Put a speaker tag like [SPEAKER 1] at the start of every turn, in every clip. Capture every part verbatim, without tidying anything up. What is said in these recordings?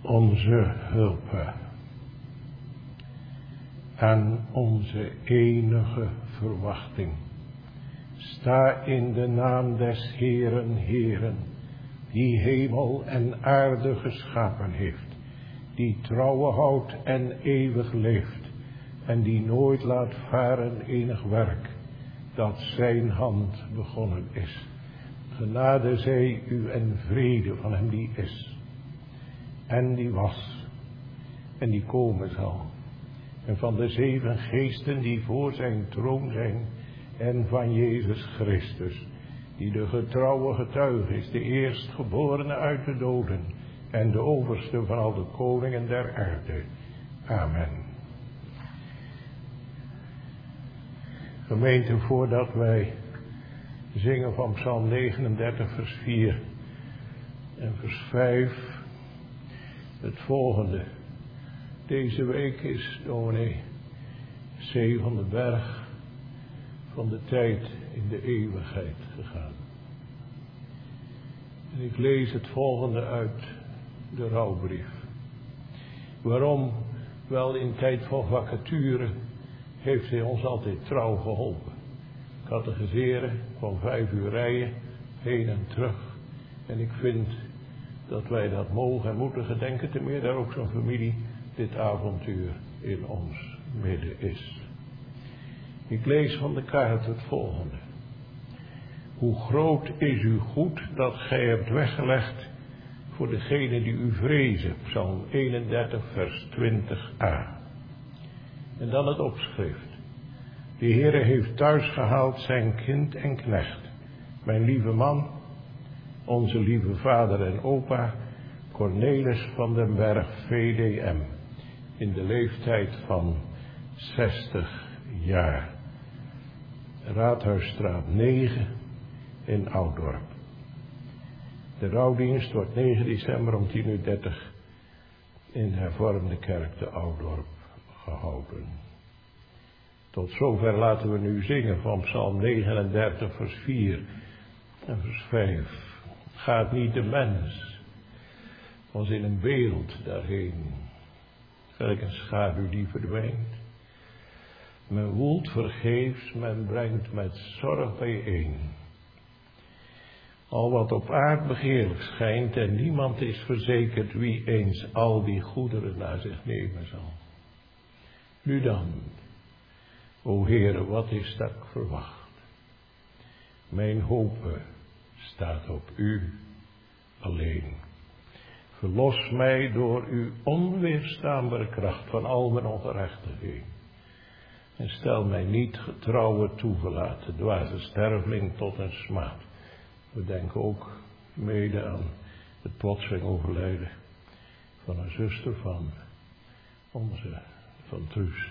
[SPEAKER 1] onze hulp en onze enige verwachting. Sta in de naam des Heeren, Heeren, die hemel en aarde geschapen heeft, die trouwe houdt en eeuwig leeft, en die nooit laat varen enig werk, dat zijn hand begonnen is. Genade zij u en vrede van hem die is, en die was, en die komen zal, en van de zeven geesten die voor zijn troon zijn, en van Jezus Christus, die de getrouwe getuige is, de eerstgeborene uit de doden, en de overste van al de koningen der aarde. Amen. Gemeente, voordat wij zingen van Psalm negenendertig vers vier en vers vijf, het volgende. Deze week is dominee C. van den Berg van de tijd in de eeuwigheid gegaan. En ik lees het volgende uit de rouwbrief. Waarom? Wel, in tijd van vacature heeft hij ons altijd trouw geholpen. Catechiseren, van vijf uur rijden, heen en terug. En ik vind dat wij dat mogen en moeten gedenken, te meer daar ook zo'n familie dit avontuur in ons midden is. Ik lees van de kaart het volgende. Hoe groot is uw goed dat gij hebt weggelegd voor degenen die u vrezen. Psalm eenendertig vers twintig a. En dan het opschrift. De Heere heeft thuisgehaald zijn kind en knecht. Mijn lieve man, onze lieve vader en opa, Cornelis van den Berg V D M. In de leeftijd van zestig jaar. Raadhuisstraat negen in Ouddorp. De rouwdienst wordt negen december om tien uur dertig in de hervormde kerk te Ouddorp gehouden. Tot zover laten we nu zingen van Psalm negenendertig vers vier en vers vijf. Gaat niet de mens als in een wereld daarheen, gelijk een schaduw die verdwijnt. Men woelt vergeefs, men brengt met zorg bijeen. Al wat op aard begeerlijk schijnt, en niemand is verzekerd wie eens al die goederen naar zich nemen zal. Nu dan, o Heere, wat is dat ik verwacht? Mijn hoop staat op u alleen. Verlos mij door uw onweerstaanbare kracht van al mijn ongerechtigheden. En stel mij niet getrouwe toegelaten, dwaze sterveling tot een smaad. We denken ook mede aan het plotseling overlijden van een zuster van onze, van Truus.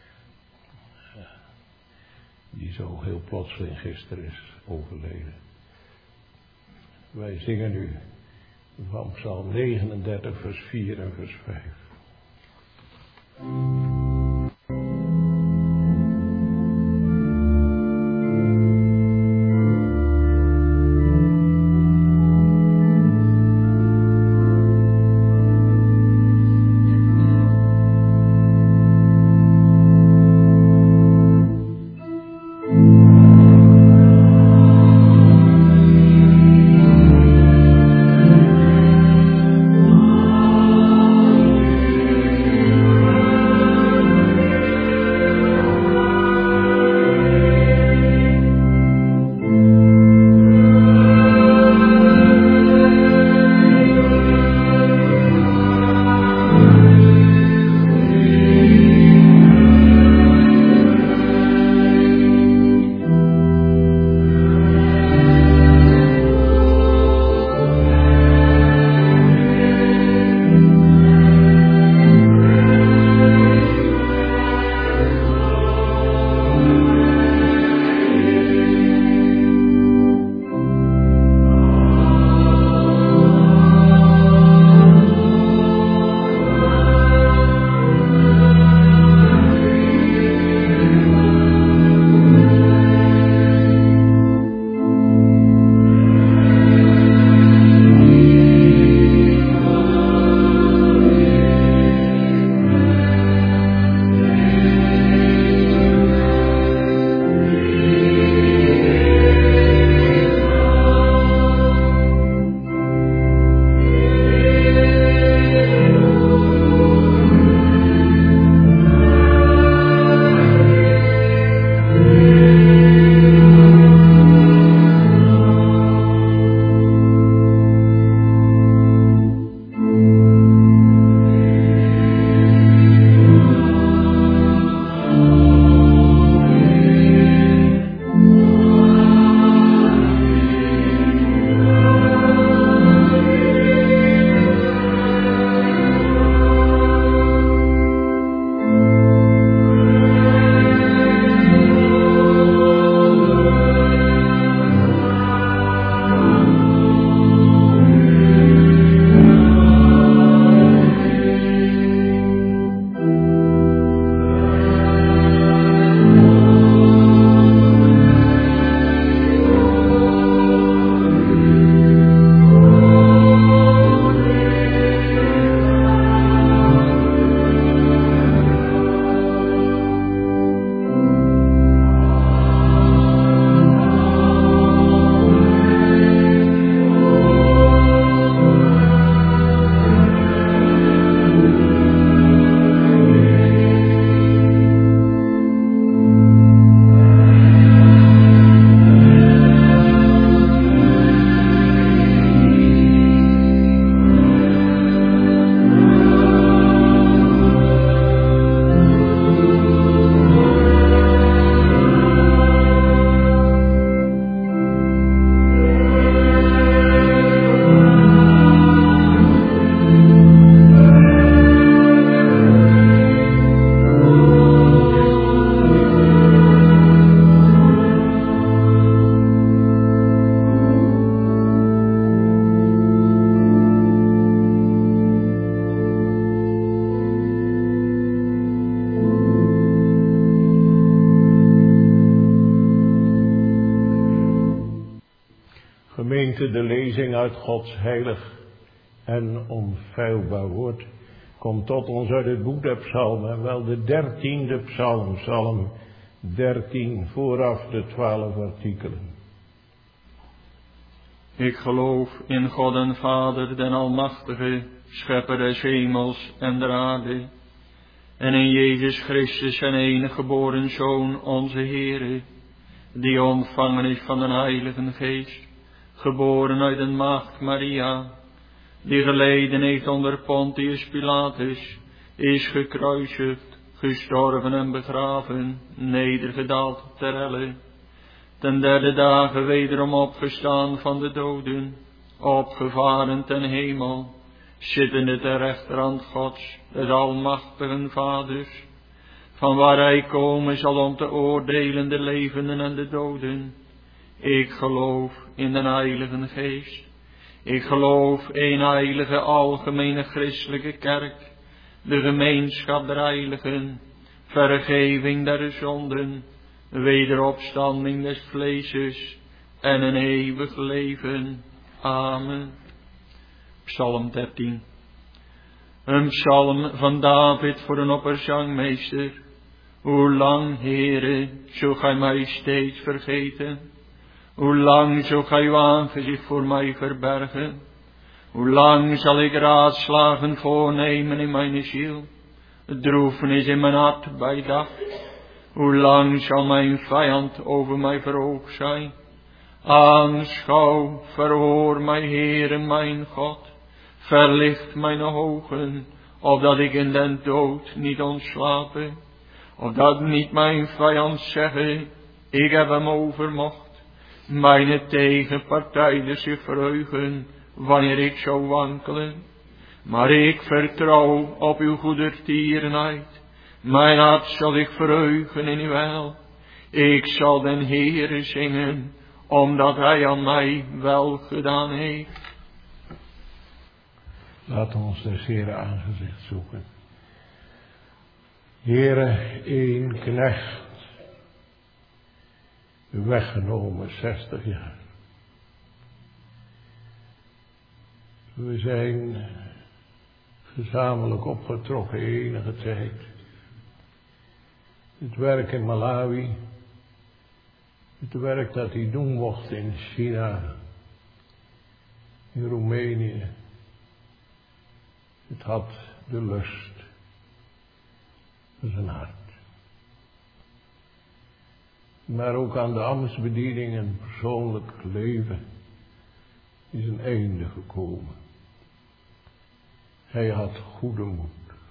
[SPEAKER 1] Die zo heel plotseling gisteren is overleden. Wij zingen nu van Psalm negenendertig vers vier en vers vijf.
[SPEAKER 2] Oh
[SPEAKER 1] Gemeente, de lezing uit Gods heilig en onfeilbaar woord komt tot ons uit het boek der psalmen, en wel de dertiende psalm, psalm dertien, vooraf de twaalf artikelen.
[SPEAKER 2] Ik geloof in God en Vader, den Almachtige, Schepper des hemels en der aarde, en in Jezus Christus, zijn enige geboren Zoon, onze Heere, die ontvangen is van den Heilige Geest, geboren uit een maagd Maria, die geleden heeft onder Pontius Pilatus, is gekruisigd, gestorven en begraven, nedergedaald ter helle, ten derde dagen wederom opgestaan van de doden, opgevaren ten hemel, zittende ter rechterhand Gods, des almachtigen Vaders, van waar hij komen zal om te oordelen de levenden en de doden. Ik geloof in de Heilige Geest. Ik geloof in heilige algemene christelijke kerk, de gemeenschap der heiligen, vergeving der zonden, wederopstanding des vleeses en een eeuwig leven. Amen. Psalm dertien. Een psalm van David voor een opperzangmeester. Hoe lang, Heere, zult gij mij steeds vergeten? Hoe lang zult gij uw aangezicht voor mij verbergen? Hoe lang zal ik raadslagen voornemen in mijn ziel? Droefenis in mijn hart bij dag. Hoe lang zal mijn vijand over mij verhoogd zijn? Aanschouw, verhoor mij, Heere mijn God. Verlicht mijn ogen, opdat ik in den dood niet ontslapen. Opdat niet mijn vijand zeggen, ik heb hem overmocht. Mijn tegenpartijders zich verheugen, wanneer ik zou wankelen. Maar ik vertrouw op uw goedertierenheid. Mijn hart zal zich verheugen in uw heil. Ik zal den Heere zingen, omdat hij aan mij wel gedaan heeft.
[SPEAKER 1] Laat ons des Heere aangezicht zoeken. Heere, één knecht, weggenomen zestig jaar. We zijn gezamenlijk opgetrokken enige tijd. Het werk in Malawi, het werk dat hij doen mocht in China, in Roemenië. Het had de lust van zijn hart. Maar ook aan de ambtsbediening en persoonlijk leven is een einde gekomen. Hij had goede moed.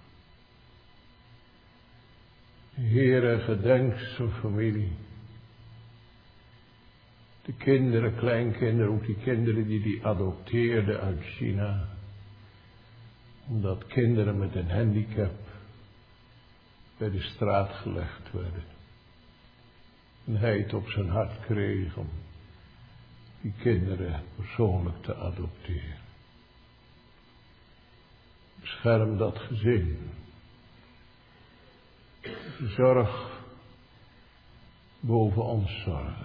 [SPEAKER 1] Heere, gedenk zijn familie. De kinderen, kleinkinderen, ook die kinderen die hij adopteerde uit China. Omdat kinderen met een handicap bij de straat gelegd werden. En hij het op zijn hart kreeg om die kinderen persoonlijk te adopteren. Bescherm dat gezin. Zorg boven ons zorgen.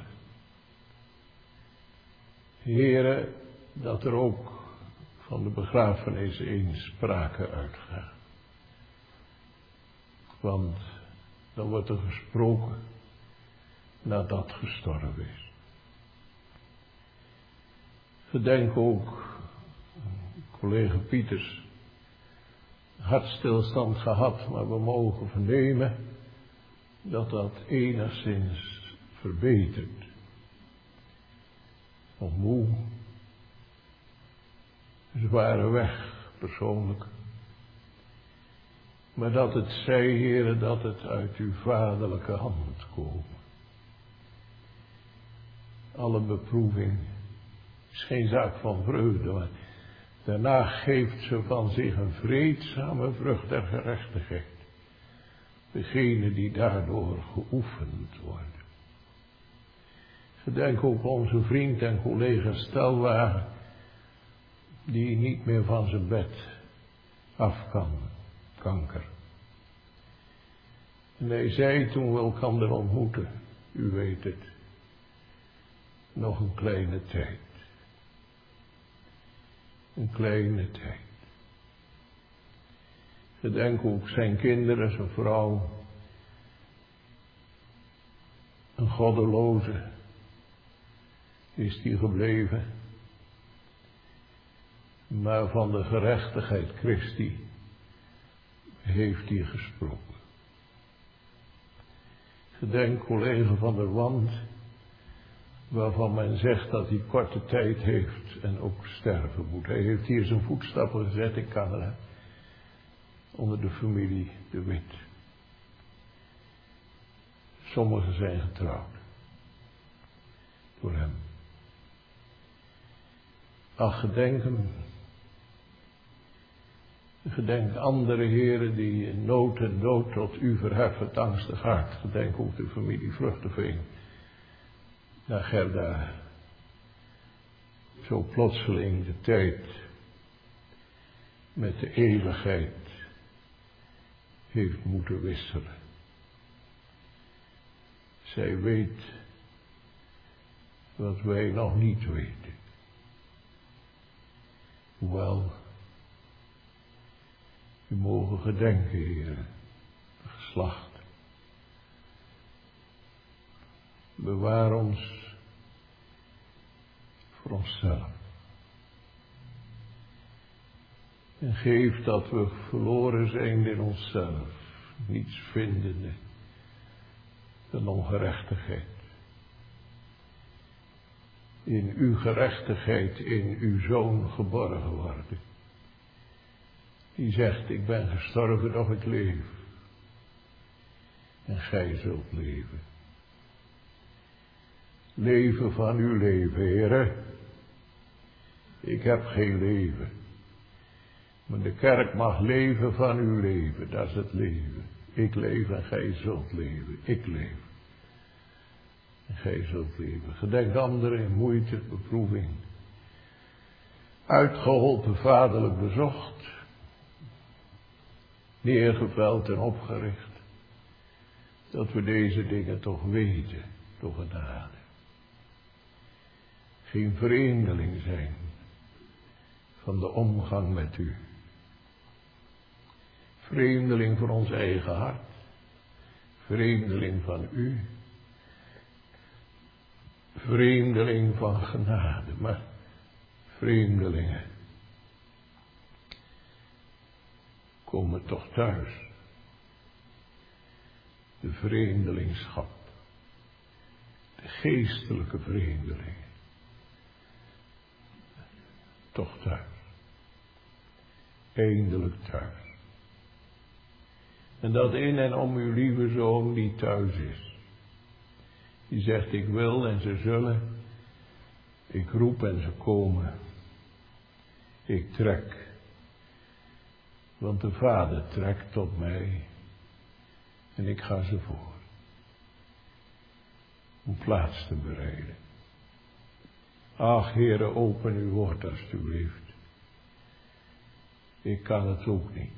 [SPEAKER 1] Heere, dat er ook van de begrafenis eens sprake uitgaat. Want dan wordt er gesproken nadat gestorven is. Gedenk ook, collega Pieters, hartstilstand gehad, maar we mogen vernemen dat dat enigszins verbetert. Nog moe, zware weg persoonlijk, maar dat het zij, Heere, dat het uit uw vaderlijke hand komt. Alle beproeving is geen zaak van vreugde, maar daarna geeft ze van zich een vreedzame vrucht der gerechtigheid. Degene die daardoor geoefend worden. Gedenk ook onze vriend en collega Stelwagen, die niet meer van zijn bed af kan, kanker. En hij zei toen we elkaar ontmoeten, u weet het, nog een kleine tijd. Een kleine tijd. Gedenk ook zijn kinderen, zijn vrouw. Een goddeloze is die gebleven. Maar van de gerechtigheid Christi heeft hij gesproken. Gedenk collega van der Wand, waarvan men zegt dat hij korte tijd heeft en ook sterven moet. Hij heeft hier zijn voetstappen gezet in Canada, onder de familie De Wit. Sommigen zijn getrouwd door hem. Ach, gedenk hem. Gedenk andere heren die in nood en dood tot u verheffen het angstig hart. Gedenk ook de familie Vruchtenveen. Naar Gerda zo plotseling de tijd met de eeuwigheid heeft moeten wisselen. Zij weet wat wij nog niet weten. Hoewel, u mogen gedenken, heren, geslacht. Bewaar ons voor onszelf. En geef dat we verloren zijn in onszelf, niets vindende dan ongerechtigheid. In uw gerechtigheid, in uw Zoon geborgen worden. Die zegt, ik ben gestorven, doch ik leef. En gij zult leven. Leven van uw leven, Heere. Ik heb geen leven. Maar de kerk mag leven van uw leven, dat is het leven. Ik leef en gij zult leven. Ik leef. En gij zult leven. Gedenk anderen in moeite, beproeving. Uitgeholpen, vaderlijk bezocht. Neergeveld en opgericht. Dat we deze dingen toch weten, door genade. Geen vreemdeling zijn van de omgang met u. Vreemdeling van ons eigen hart. Vreemdeling van u. Vreemdeling van genade, maar vreemdelingen komen toch thuis. De vreemdelingschap. De geestelijke vreemdelingen. Toch thuis. Eindelijk thuis. En dat in en om uw lieve Zoon die thuis is. Die zegt, ik wil en ze zullen. Ik roep en ze komen. Ik trek. Want de Vader trekt tot mij. En ik ga ze voor. Om plaats te bereiden. Ach, Heere, open uw woord alstublieft. Ik kan het ook niet.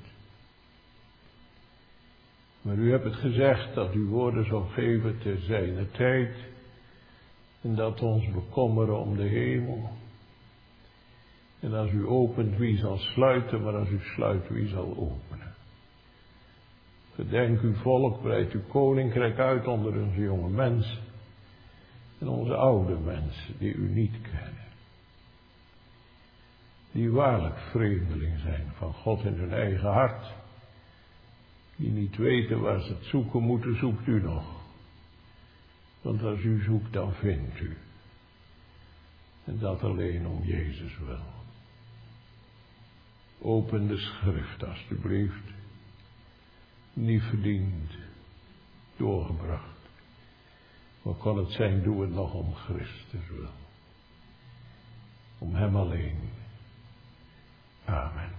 [SPEAKER 1] Maar u hebt het gezegd dat u woorden zal geven te zijner tijd. En dat ons bekommeren om de hemel. En als u opent, wie zal sluiten, maar als u sluit, wie zal openen. Gedenk uw volk, breid uw koninkrijk uit onder onze jonge mensen. En onze oude mensen die u niet kennen. Die waarlijk vreemdeling zijn van God in hun eigen hart. Die niet weten waar ze het zoeken moeten, zoekt u nog. Want als u zoekt, dan vindt u. En dat alleen om Jezus wil. Open de schrift alstublieft. Niet verdiend, doorgebracht. Maar kon het zijn, doe het nog om Christus wil. Om hem alleen. Amen.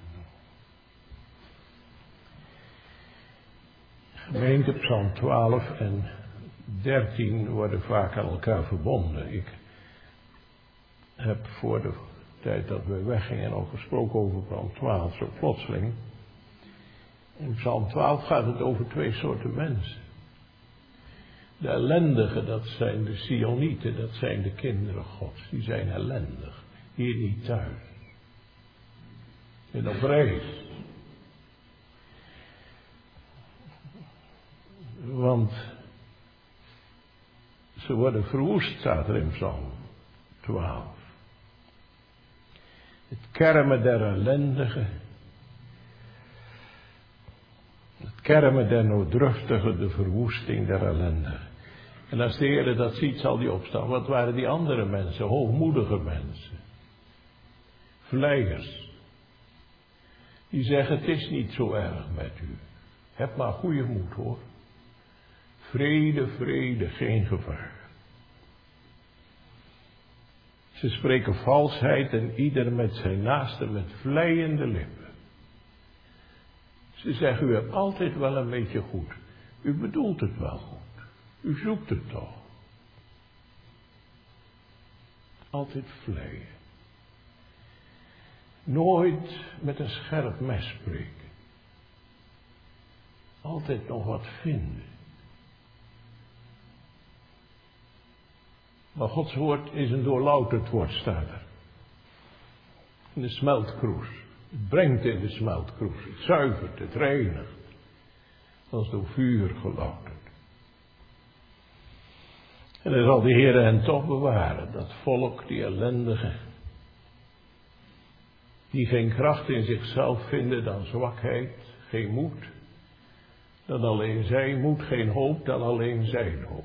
[SPEAKER 1] Gemeente, Psalm twaalf en dertien worden vaak aan elkaar verbonden. Ik heb voor de tijd dat we weggingen al gesproken over Psalm twaalf, zo plotseling. In Psalm twaalf gaat het over twee soorten mensen. De ellendigen, dat zijn de Sionieten, dat zijn de kinderen Gods. Die zijn ellendig, hier niet thuis. en op reis. Want ze worden verwoest, staat er in Psalm twaalf. Het kermen der ellendigen. Het kermen der nooddruftigen, de verwoesting der ellendigen. En als de Heer dat ziet, zal hij opstaan. Wat waren die andere mensen? Hoogmoedige mensen. Vleiers. Die zeggen, het is niet zo erg met u. Heb maar goede moed hoor. Vrede, vrede, geen gevaar. Ze spreken valsheid en ieder met zijn naaste met vleiende lippen. Ze zeggen, u hebt altijd wel een beetje goed. U bedoelt het wel goed. U zoekt het toch. Altijd vleien. Nooit met een scherp mes spreken. Altijd nog wat vinden. Maar Gods woord is een doorlouterd woord, staat er. In de smeltkroes. Het brengt in de smeltkroes. Het zuivert, het reinigt. Als door vuur gelouterd. En dan zal de Heer hen toch bewaren. Dat volk, die ellendige. Die geen kracht in zichzelf vinden dan zwakheid, geen moed. Dan alleen zijn moed, geen hoop, dan alleen zijn hoop.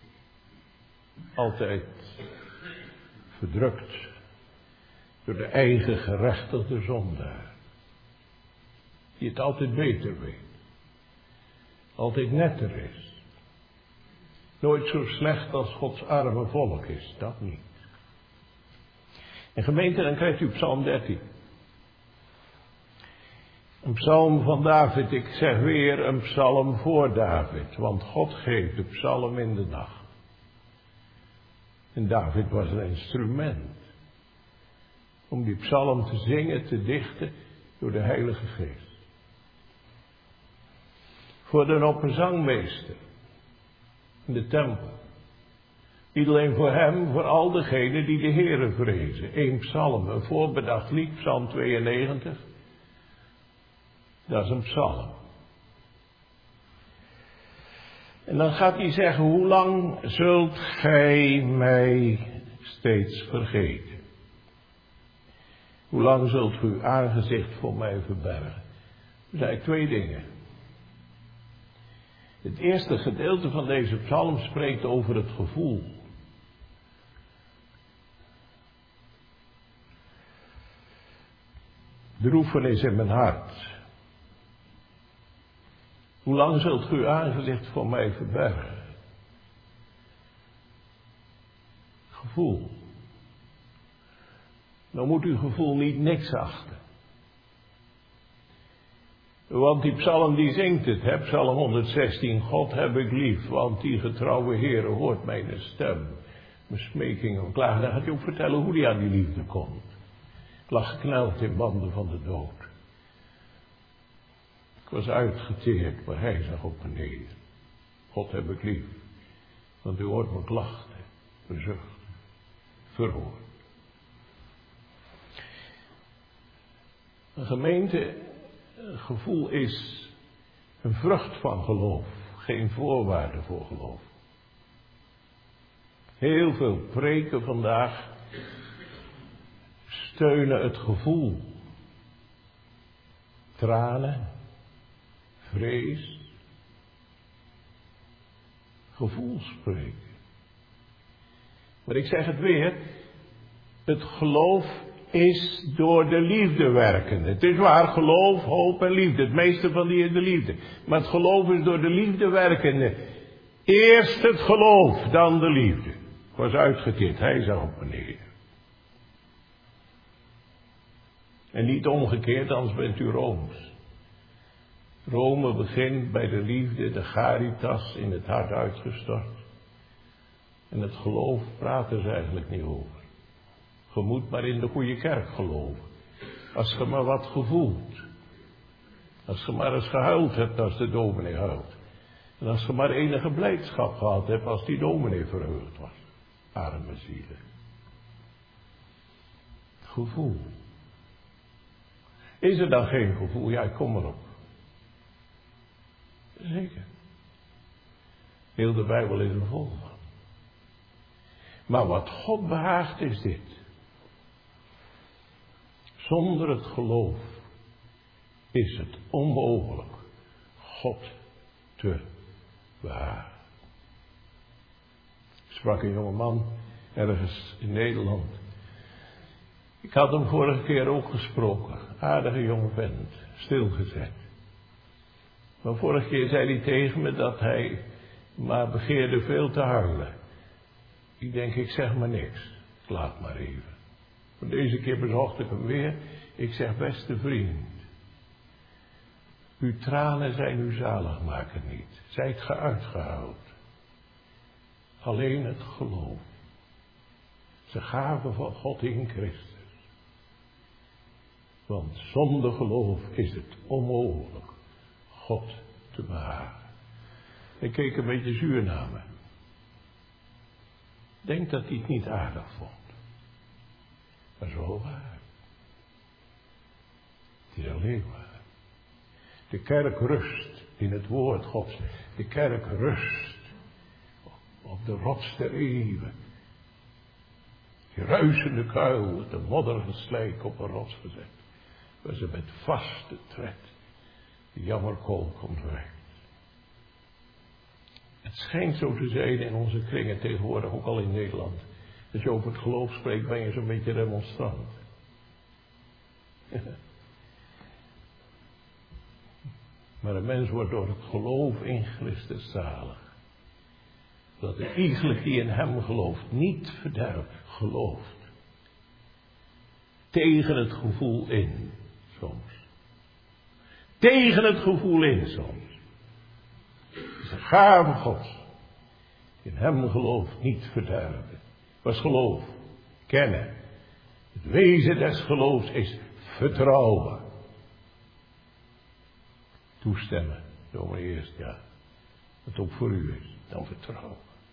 [SPEAKER 1] Altijd verdrukt door de eigen gerechtigde zondaar. Die het altijd beter weet. Altijd netter is. Nooit zo slecht als Gods arme volk is, dat niet. En gemeente, dan krijgt u Psalm dertien. Een psalm van David, ik zeg weer een psalm voor David, want God geeft de psalm in de nacht. En David was een instrument om die psalm te zingen, te dichten door de Heilige Geest. Voor de opperzangmeester in de tempel. Niet alleen voor hem, voor al degenen die de Heere vrezen. Eén psalm, een voorbedacht lied, psalm tweeënnegentig. Dat is een psalm. En dan gaat hij zeggen, hoe lang zult gij mij steeds vergeten? Hoe lang zult u uw aangezicht voor mij verbergen? Er zijn twee dingen. Het eerste gedeelte van deze psalm spreekt over het gevoel. Droefenis in mijn hart. Hoe lang zult u uw aangezicht voor mij verbergen? Gevoel. Dan moet uw gevoel niet niks achten. Want die psalm die zingt het, hè? Psalm honderdzestien. God heb ik lief, want die getrouwe Heere hoort mijn stem. Mijn smeking en klagen. Dan gaat hij ook vertellen hoe hij aan die liefde komt. Ik lag gekneld in banden van de dood. Ik was uitgeteerd, maar hij zag op me neer. God heb ik lief, want u hoort mijn klachten, verzucht, verhoord. Een gemeente, een gevoel is een vrucht van geloof, geen voorwaarde voor geloof. Heel veel preken vandaag steunen het gevoel. Tranen, vrees, gevoel spreken. Maar ik zeg het weer, het geloof is door de liefde werkende. Het is waar, geloof, hoop en liefde. Het meeste van die is de liefde. Maar het geloof is door de liefde werkende. Eerst het geloof, dan de liefde. Ik was uitgekeerd, hij zag op me neer. En niet omgekeerd, anders bent u Rooms. Rome begint bij de liefde, de charitas in het hart uitgestort. En het geloof praten ze eigenlijk niet over. Je moet maar in de goede kerk geloven. Als je maar wat gevoelt. Als je maar eens gehuild hebt als de dominee huilt. En als je maar enige blijdschap gehad hebt als die dominee verheugd was. Arme zielen. Gevoel. Is er dan geen gevoel? Ja, kom maar op. Zeker. Heel de Bijbel is er vol van. Maar wat God behaagt is dit. Zonder het geloof is het onmogelijk God te behagen. Ik sprak een jongeman ergens in Nederland. Ik had hem vorige keer ook gesproken. Aardige jonge vent, stilgezet. Maar vorige keer zei hij tegen me dat hij maar begeerde veel te huilen. Ik denk, ik zeg maar niks. Ik laat maar even. Maar deze keer bezocht ik hem weer. Ik zeg, beste vriend. Uw tranen zijn uw zaligmaker niet. Zijt ge uitgehuild. Alleen het geloof. Ze gaven van God in Christus. Want zonder geloof is het onmogelijk God te behagen. Ik keek een beetje zuur naar me. Ik denk dat hij het niet aardig vond. Maar zo waar. Het is alleen waar. De kerk rust in het woord Gods. De kerk rust op de rots der eeuwen. Die ruisende kuil, de modderige slijk op een rots gezet. Waar ze met vaste tred de jammerkool komt weg. Het schijnt zo te zijn in onze kringen tegenwoordig, ook al in Nederland. Als je over het geloof spreekt, ben je zo'n beetje remonstrant. Maar een mens wordt door het geloof in Christus zalig. Dat de iegelijk die in hem gelooft, niet verderft, gelooft. Tegen het gevoel in, soms. Tegen het gevoel in, soms. Het is een gave Gods. In hem gelooft niet verderven. Wat is geloof? Kennen. Het wezen des geloofs is vertrouwen. Toestemmen. Door maar eerst, ja. Wat ook voor u is. Dan vertrouwen.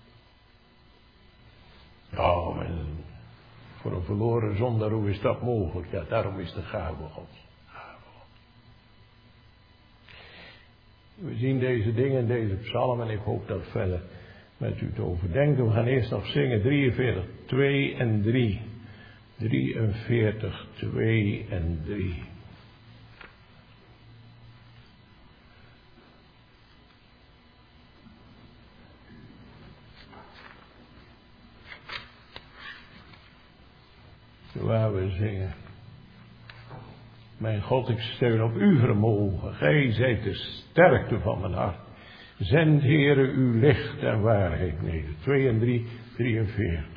[SPEAKER 1] Ja, maar voor een verloren zondaar, hoe is dat mogelijk? Ja, daarom is de gave Gods. We zien deze dingen in deze psalm en ik hoop dat verder met u te overdenken. We gaan eerst nog zingen drieënveertig, twee en drie. drieënveertig, twee en drie. Waar we zingen. Mijn God, ik steun op uw vermogen. Gij zijt de sterkte van mijn hart. Zend, Heere, uw licht en waarheid neder. twee en drie, drieënveertig.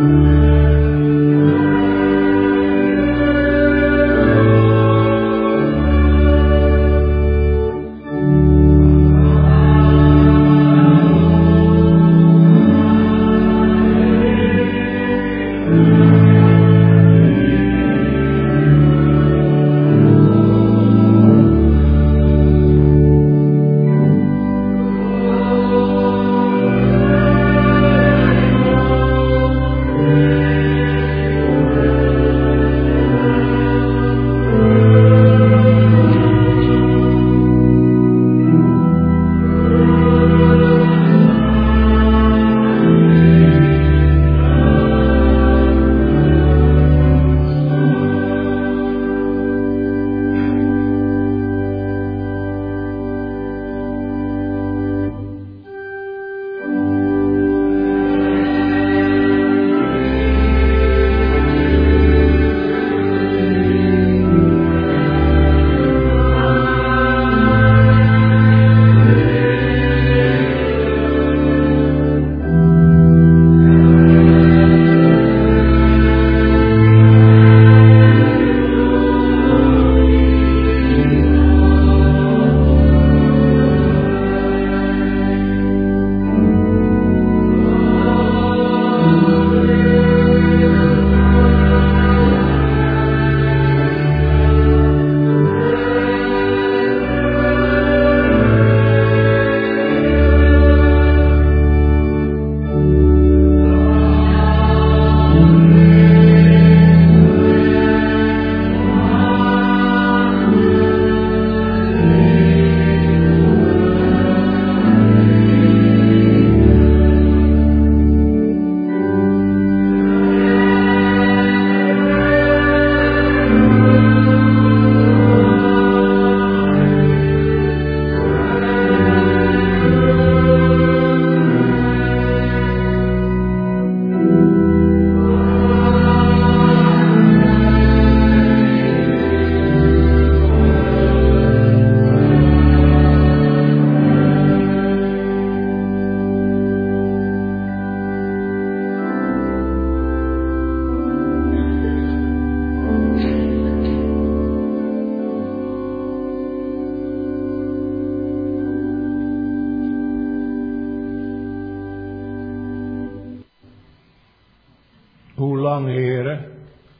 [SPEAKER 1] Hoe lang, Heere,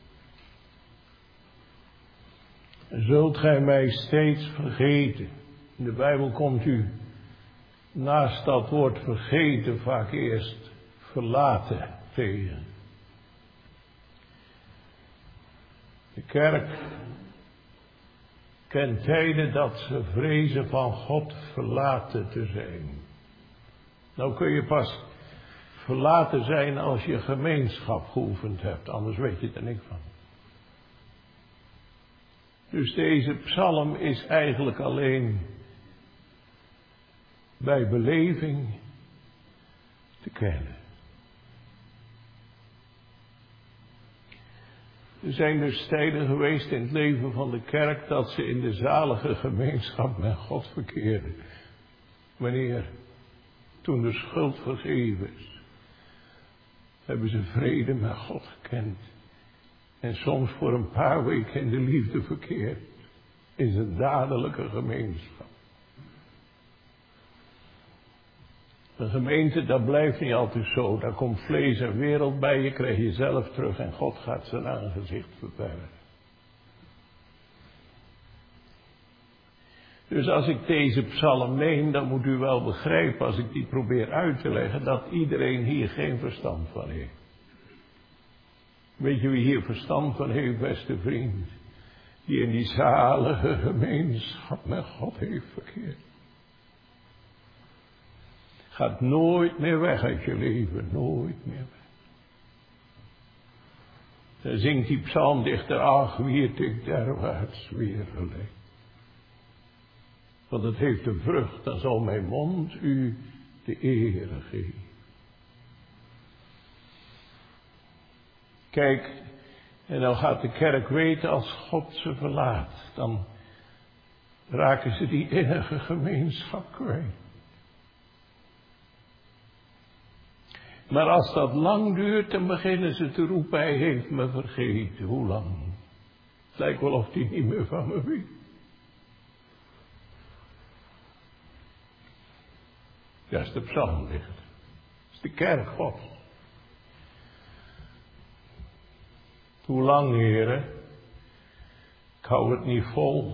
[SPEAKER 1] zult gij mij steeds vergeten? In de Bijbel komt u naast dat woord vergeten vaak eerst verlaten tegen. De kerk kent tijden dat ze vrezen van God verlaten te zijn. Nou kun je pas verlaten zijn als je gemeenschap geoefend hebt, anders weet je er niks van. Dus deze psalm is eigenlijk alleen bij beleving te kennen. Er zijn dus tijden geweest in het leven van de kerk dat ze in de zalige gemeenschap met God verkeerden. Wanneer, toen de schuld vergeven is, hebben ze vrede met God gekend. En soms voor een paar weken in de liefde verkeerd. In zijn dadelijke gemeenschap. Een gemeente, dat blijft niet altijd zo. Daar komt vlees en wereld bij. Je krijgt jezelf terug en God gaat zijn aangezicht verbergen. Dus als ik deze psalm neem, dan moet u wel begrijpen, als ik die probeer uit te leggen, dat iedereen hier geen verstand van heeft. Weet je wie hier verstand van heeft, beste vriend? Die in die zalige gemeenschap met God heeft verkeerd. Gaat nooit meer weg uit je leven, nooit meer weg. Dan zingt die psalmdichter, ach wie het ik derwaarts weer geleid. Want het heeft de vrucht, dan zal mijn mond u de ere geven. Kijk, en dan gaat de kerk weten, als God ze verlaat, dan raken ze die innige gemeenschap kwijt. Maar als dat lang duurt, dan beginnen ze te roepen, hij heeft me vergeten. Hoe lang? Het lijkt wel of hij niet meer van me weet. Dat is de psalmdichter. Dat is de kerk God. Hoe lang, heren? Ik hou het niet vol.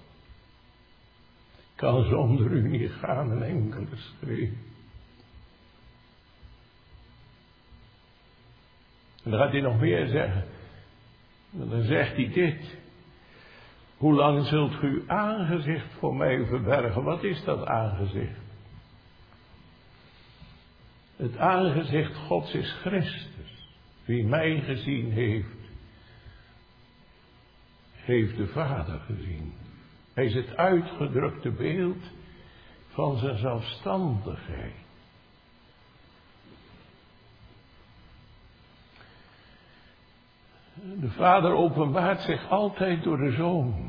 [SPEAKER 1] Ik kan zonder u niet gaan, een enkele streep. En dan gaat hij nog meer zeggen. En dan zegt hij dit. Hoe lang zult u uw aangezicht voor mij verbergen? Wat is dat aangezicht? Het aangezicht Gods is Christus. Wie mij gezien heeft, heeft de Vader gezien. Hij is het uitgedrukte beeld van zijn zelfstandigheid. De Vader openbaart zich altijd door de Zoon.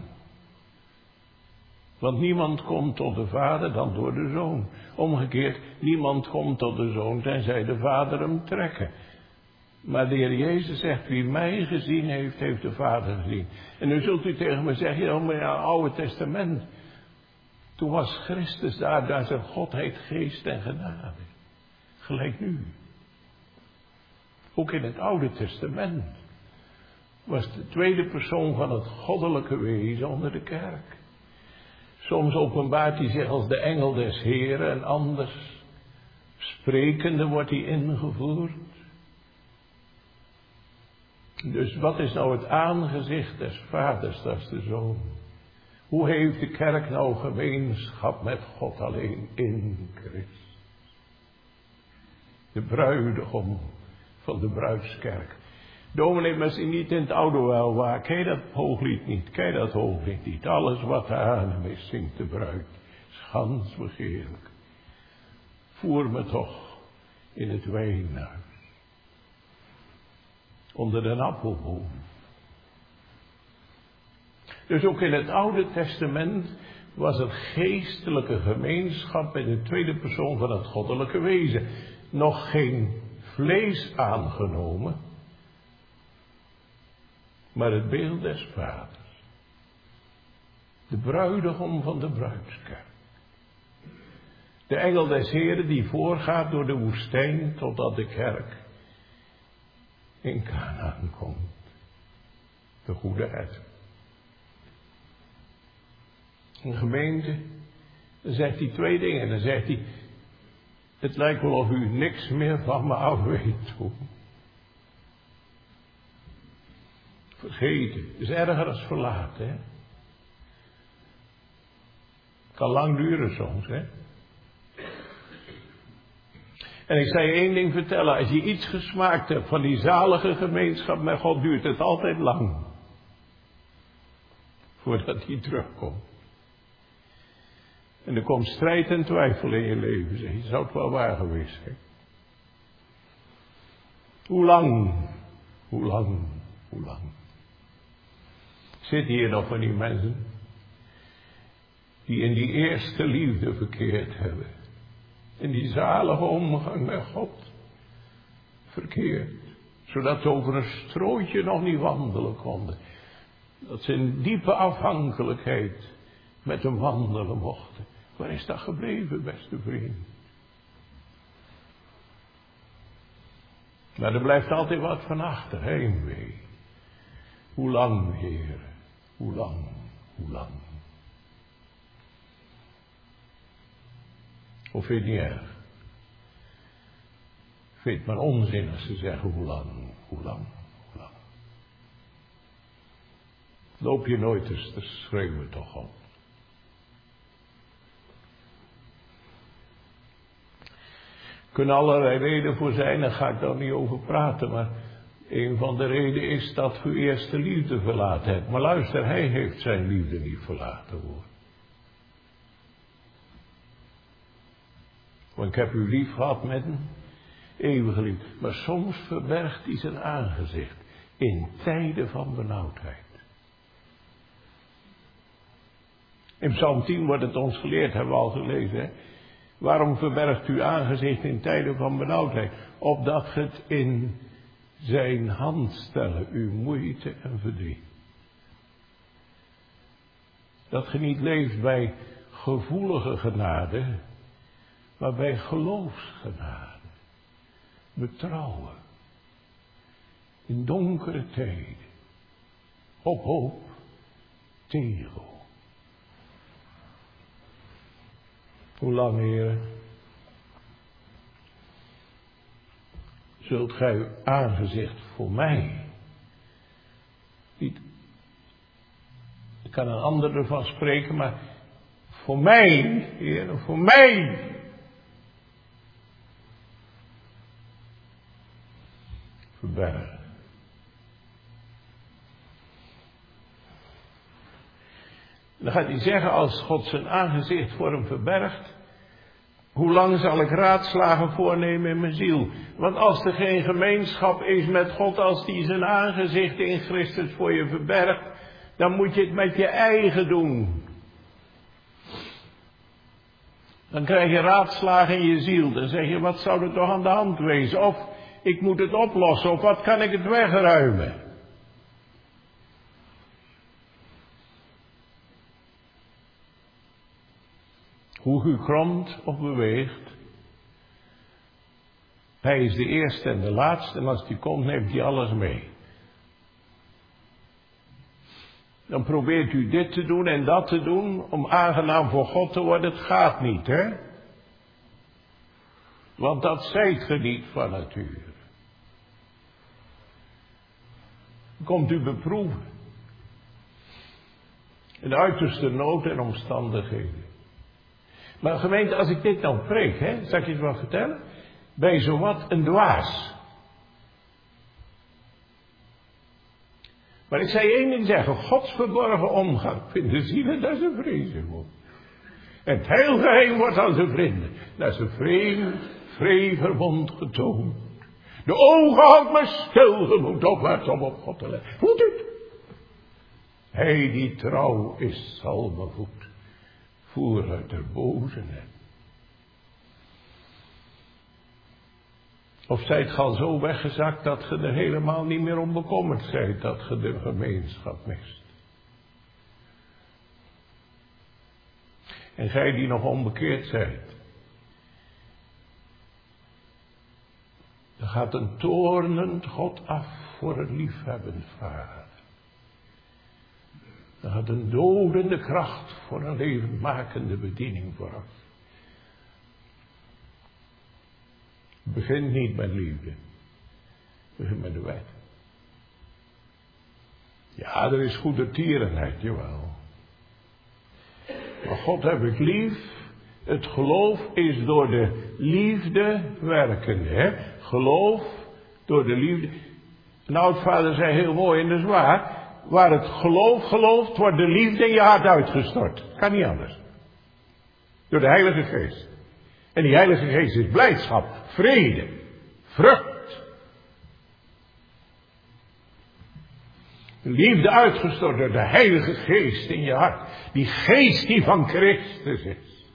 [SPEAKER 1] Want niemand komt tot de Vader dan door de Zoon. Omgekeerd, niemand komt tot de Zoon tenzij de Vader hem trekken. Maar de Heer Jezus zegt, wie mij gezien heeft, heeft de Vader gezien. En nu zult u tegen me zeggen, ja, maar in het Oude Testament, toen was Christus daar, daar zijn Godheid, geest en genade. Gelijk nu. Ook in het Oude Testament was de tweede persoon van het goddelijke wezen onder de kerk. Soms openbaart hij zich als de engel des Heren en anders sprekende wordt hij ingevoerd. Dus wat is nou het aangezicht des Vaders, dat is de Zoon. Hoe heeft de kerk nou gemeenschap met God alleen in Christus? De bruidegom van de bruidskerk. Dominee, maar ze niet in het oude wel waar. Ken je dat hooglied niet? Ken je dat hooglied niet? Alles wat de adem is, zingt de bruid. Schans begeerlijk. Voer me toch in het wijnhuis. Onder de appelboom. Dus ook in het Oude Testament was er geestelijke gemeenschap met de tweede persoon van het goddelijke wezen. Nog geen vlees aangenomen, maar het beeld des Vaders. De bruidegom van de bruidskerk. De engel des Heren die voorgaat door de woestijn totdat de kerk in Kanaan komt. De goede herder. Een gemeente, dan zegt hij twee dingen. Dan zegt hij, het lijkt wel of u niks meer van me af weet. Vergeten, is erger dan verlaten, hè. Kan lang duren soms, hè. En ik zal je één ding vertellen, als je iets gesmaakt hebt van die zalige gemeenschap met God, duurt het altijd lang. Voordat hij terugkomt. En er komt strijd en twijfel in je leven, zeg je, zou het wel waar geweest zijn. Hoe lang, hoe lang, hoe lang. Zit hier nog van die mensen die in die eerste liefde verkeerd hebben. In die zalige omgang met God verkeerd. Zodat ze over een strootje nog niet wandelen konden. Dat ze in diepe afhankelijkheid met hem wandelen mochten. Waar is dat gebleven, beste vriend? Maar er blijft altijd wat van achter, heimwee. Hoe lang, Heer? Hoe lang? Hoe lang? Of vind je het niet erg? Vind je het maar onzin als ze zeggen hoe lang, hoe lang, hoe lang? Loop je nooit eens te schreeuwen toch op? Er kunnen allerlei redenen voor zijn, daar ga ik daar niet over praten, maar een van de redenen is dat u eerst de liefde verlaten hebt. Maar luister, hij heeft zijn liefde niet verlaten, hoor. Want ik heb u lief gehad met een eeuwige liefde. Maar soms verbergt hij zijn aangezicht in tijden van benauwdheid. In Psalm tien wordt het ons geleerd, hebben we al gelezen, hè? Waarom verbergt u aangezicht in tijden van benauwdheid? Opdat ge het in zijn hand stellen, uw moeite en verdriet. Dat ge niet leeft bij gevoelige genade, maar bij geloofsgenade. Betrouwen. In donkere tijden. Op hoop. Tegel. Hoe lang, heren, zult gij uw aangezicht voor mij niet, ik kan een ander ervan spreken, maar voor mij, heren, voor mij verbergen. Dan gaat hij zeggen, als God zijn aangezicht voor hem verbergt, hoe lang zal ik raadslagen voornemen in mijn ziel? Want als er geen gemeenschap is met God, als die zijn aangezicht in Christus voor je verbergt, dan moet je het met je eigen doen. Dan krijg je raadslagen in je ziel. Dan zeg je, wat zou er toch aan de hand wezen? Of ik moet het oplossen, of wat kan ik het wegruimen? Hoe u kromt of beweegt, hij is de eerste en de laatste, en als die komt neemt hij alles mee. Dan probeert u dit te doen en dat te doen om aangenaam voor God te worden. Het gaat niet, hè? Want dat zijt ge niet van nature. Komt u beproeven. In de uiterste nood en omstandigheden. Maar gemeente, als ik dit nou preek, hè, zal ik je het wel vertellen? Ben je zowat een dwaas. Maar ik zal je één ding zeggen, Gods verborgen omgang vinden zielen, dat is een vrezen voor. En het heel geheim wordt aan zijn vrienden. Dat is een vreemd, vrij verbond getoond. De ogen houdt me stil, je moet opwaarts om op God te letten. Voelt het? Hij die trouw is, zal me voed. Voer uit de boze net. Of zijt ge al zo weggezakt dat ge er helemaal niet meer om bekommerd zijt dat ge de gemeenschap mist. En gij die nog onbekeerd zijt, er gaat een toornend God af voor een liefhebbend vader. Er gaat een dodende kracht voor een levendmakende bediening vooraf. Het begint niet met liefde. Het begint met de wet. Ja, er is goedertierenheid, jawel. Maar God heb ik lief. Het geloof is door de liefde werkende. Hè? Geloof door de liefde. Een oudvader zei heel mooi, en dat is waar. Waar het geloof gelooft, wordt de liefde in je hart uitgestort. Kan niet anders. Door de Heilige Geest. En die Heilige Geest is blijdschap, vrede, vrucht. De liefde uitgestort door de Heilige Geest in je hart. Die geest die van Christus is.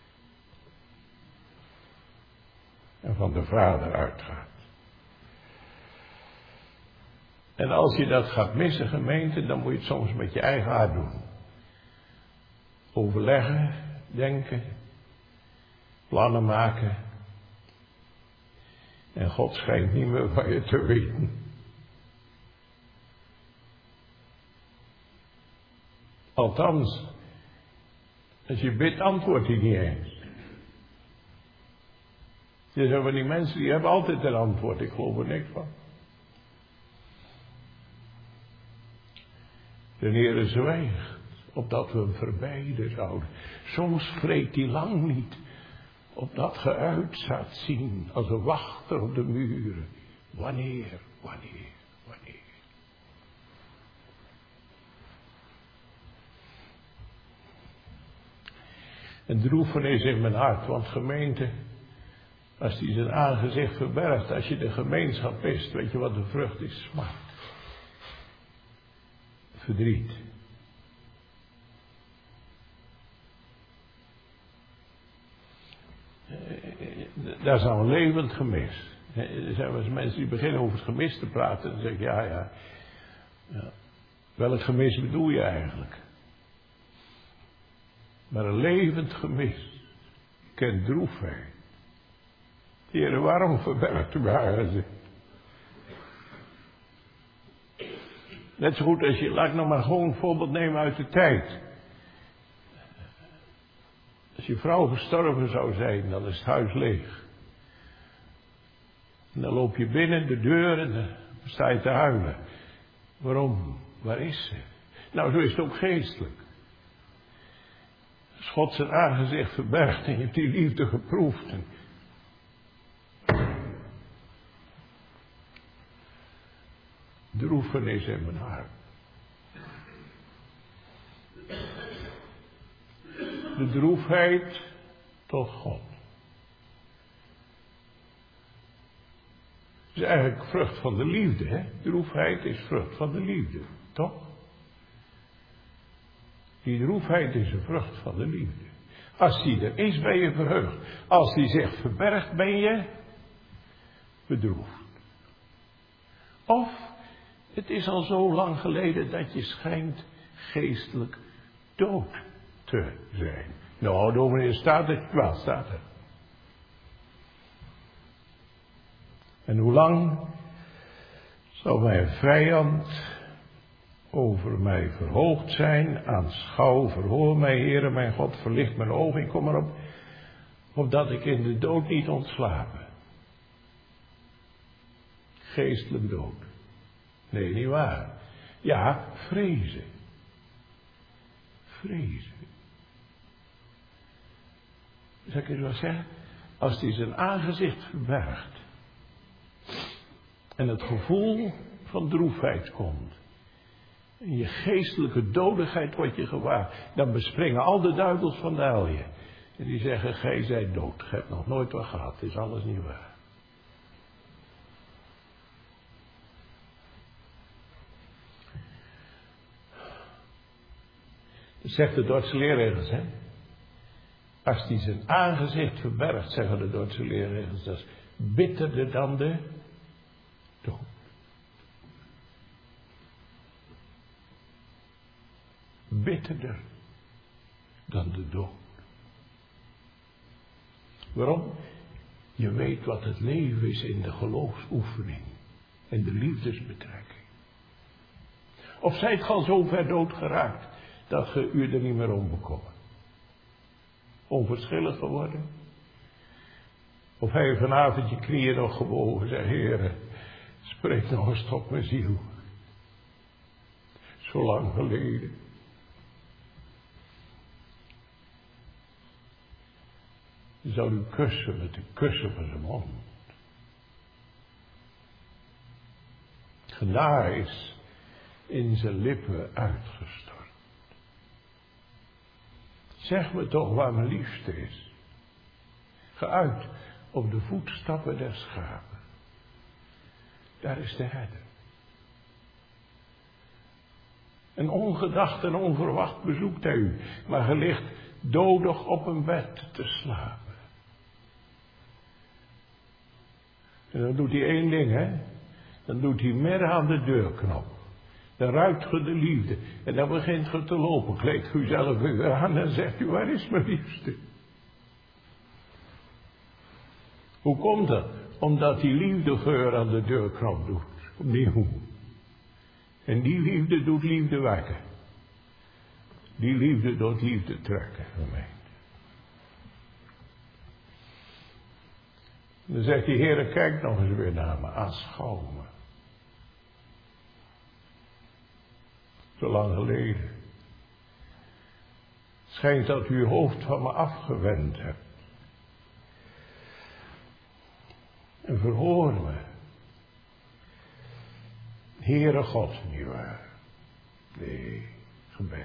[SPEAKER 1] En van de Vader uitgaat. En als je dat gaat missen, gemeente, dan moet je het soms met je eigen hart doen. Overleggen, denken, plannen maken. En God schijnt niet meer van je te weten. Althans, als je bidt, antwoordt hij niet eens. Er zijn van die mensen die hebben altijd een antwoord, ik geloof er niks van. De Heere zwijgt, opdat we hem verbijden zouden. Soms spreekt hij lang niet, opdat ge uit zat zien, als een wachter op de muren. Wanneer, wanneer, wanneer. En droefenis in mijn hart, want gemeente, als hij zijn aangezicht verbergt, als je de gemeenschap mist, weet je wat de vrucht is? Smart. Verdriet. Dat is al een levend gemis. Er zijn wel eens mensen die beginnen over het gemis te praten. En dan zeg ik, ja, ja, ja. Welk gemis bedoel je eigenlijk? Maar een levend gemis kent droefheid. Heere, waarom verbergt u mij? Net zo goed als je, laat ik nog maar gewoon een voorbeeld nemen uit de tijd. Als je vrouw gestorven zou zijn, dan is het huis leeg. En dan loop je binnen de deur en dan sta je te huilen. Waarom? Waar is ze? Nou, zo is het ook geestelijk. Als God zijn aangezicht verbergt en je hebt die liefde geproefd. En droefenis in mijn hart. De droefheid tot God. Het is eigenlijk vrucht van de liefde, hè? Droefheid is vrucht van de liefde, toch? Die droefheid is een vrucht van de liefde. Als die er is, ben je verheugd. Als die zich verbergt, ben je bedroefd. Of het is al zo lang geleden dat je schijnt geestelijk dood te zijn. Nou, dominee, staat er? Wel, staat er. En hoe lang zal mijn vijand over mij verhoogd zijn? Aanschouw, verhoor mij, Heere, mijn God, verlicht mijn ogen, ik kom erop, opdat ik in de dood niet ontslapen. Geestelijk dood. Nee, niet waar. Ja, vrezen. Vrezen. Zal ik eens wat zeggen? Als hij zijn aangezicht verbergt en het gevoel van droefheid komt en je geestelijke dodigheid wordt je gewaar, dan bespringen al de duivels van de hel je. En die zeggen, gij zijt dood, gij hebt nog nooit wat gehad, het is alles niet waar. Dat zegt de Duitse leerregels, hè. Als hij zijn aangezicht verbergt, zeggen de Duitse leerregels, dat is bitterder dan de dood. Bitterder dan de dood. Waarom? Je weet wat het leven is in de geloofsoefening en de liefdesbetrekking. Of zijt ge al zo ver dood geraakt dat ge u er niet meer om bekomt? Onverschillig geworden? Of heb je vanavond je knieën nog gebogen en zegt, Heere, spreek nog eens tot mijn ziel. Zo lang geleden. Je zal u kussen met de kussen van zijn mond. Genade is in zijn lippen uitgestort. Zeg me toch waar mijn liefste is. Ga uit op de voetstappen der schapen. Daar is de herder. En ongedacht en onverwacht bezoekt hij u, maar ge ligt dodig op een bed te slapen. En dan doet hij één ding, hè. Dan doet hij midden aan de deurknop. Dan ruikt ge de liefde. En dan begint ge te lopen. Kleedt u zelf weer aan en zegt u, waar is mijn liefste? Hoe komt dat? Omdat die liefdegeur aan de deurknop doet. Opnieuw. En die liefde doet liefde wekken. Die liefde doet liefde trekken. Dan zegt die Heere, kijk nog eens weer naar me. Aanschouw me. Zo lang geleden. Het schijnt dat u uw hoofd van me afgewend hebt. En verhoor me. Heere God, nietwaar? Nee, gebed.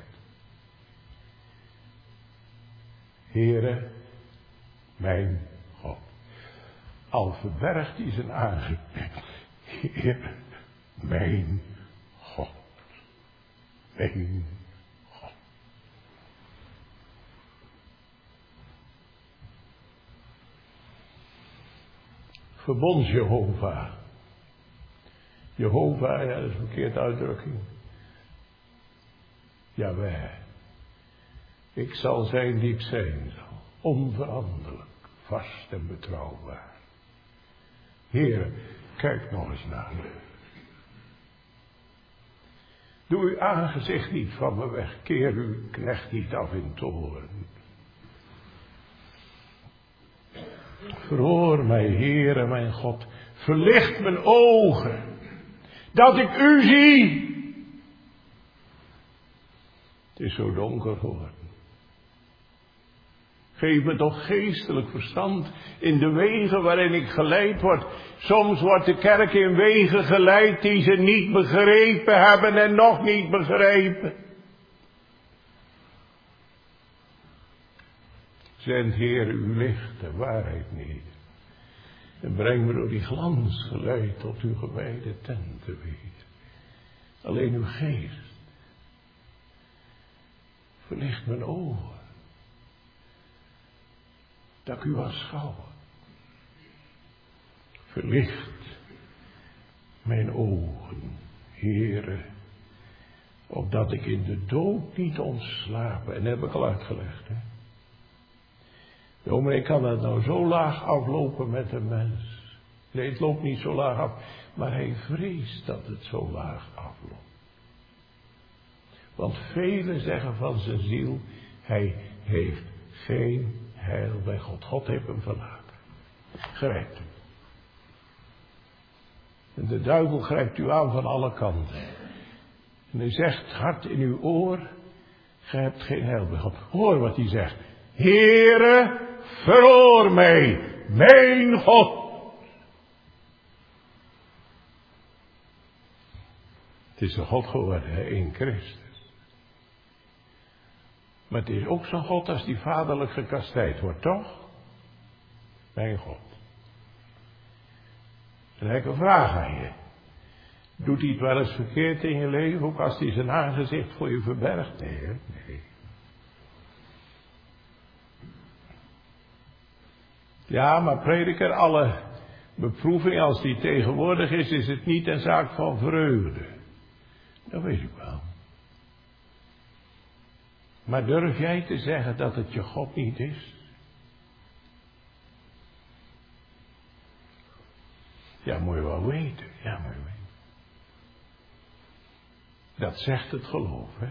[SPEAKER 1] Heere, mijn God. Al verbergt hij zijn aangezicht. Heere, mijn God. Mijn God. Verbonds Jehovah. Jehovah, ja, dat is een verkeerde uitdrukking. Jawel. Ik zal zijn die ik zijn zal. Onveranderlijk, vast en betrouwbaar. Heer, kijk nog eens naar me. Doe uw aangezicht niet van me weg. Keer uw knecht niet af in toorn. Verhoor mij, Heere, mijn God. Verlicht mijn ogen. Dat ik u zie. Het is zo donker geworden. Geef me toch geestelijk verstand in de wegen waarin ik geleid word. Soms wordt de kerk in wegen geleid die ze niet begrepen hebben en nog niet begrepen. Zend, Heer, uw licht en waarheid neer. En breng me door die glans geleid tot uw gewijde tenten weer. Alleen uw geest verlicht mijn ogen. Dat ik u aanschouwen. Verlicht mijn ogen, Heere, opdat ik in de dood niet ontslapen. En dat heb ik al uitgelegd, hè. Dominee, kan dat nou zo laag aflopen met een mens? Nee, het loopt niet zo laag af, maar hij vreest dat het zo laag afloopt. Want velen zeggen van zijn ziel, hij heeft geen heil bij God. God heeft hem verlaten. Grijpt hem. En de duivel grijpt u aan van alle kanten. En hij zegt hard in uw oor, gij hebt geen heil bij God. Hoor wat hij zegt. Heere, verhoor mij, mijn God. Het is een God geworden, hè, in Christus. Maar het is ook zo'n God als die vaderlijk gekastijd wordt, toch? Mijn God. Dan heb ik een vraag aan je. Doet hij het wel eens verkeerd in je leven, ook als hij zijn aangezicht voor je verbergt? Nee, hè? Nee. Ja, maar prediker, alle beproeving als die tegenwoordig is, is het niet een zaak van vreugde. Dat weet ik wel. Maar durf jij te zeggen dat het je God niet is? Ja, moet je wel weten. Ja, moet je weten. Dat zegt het geloof, hè.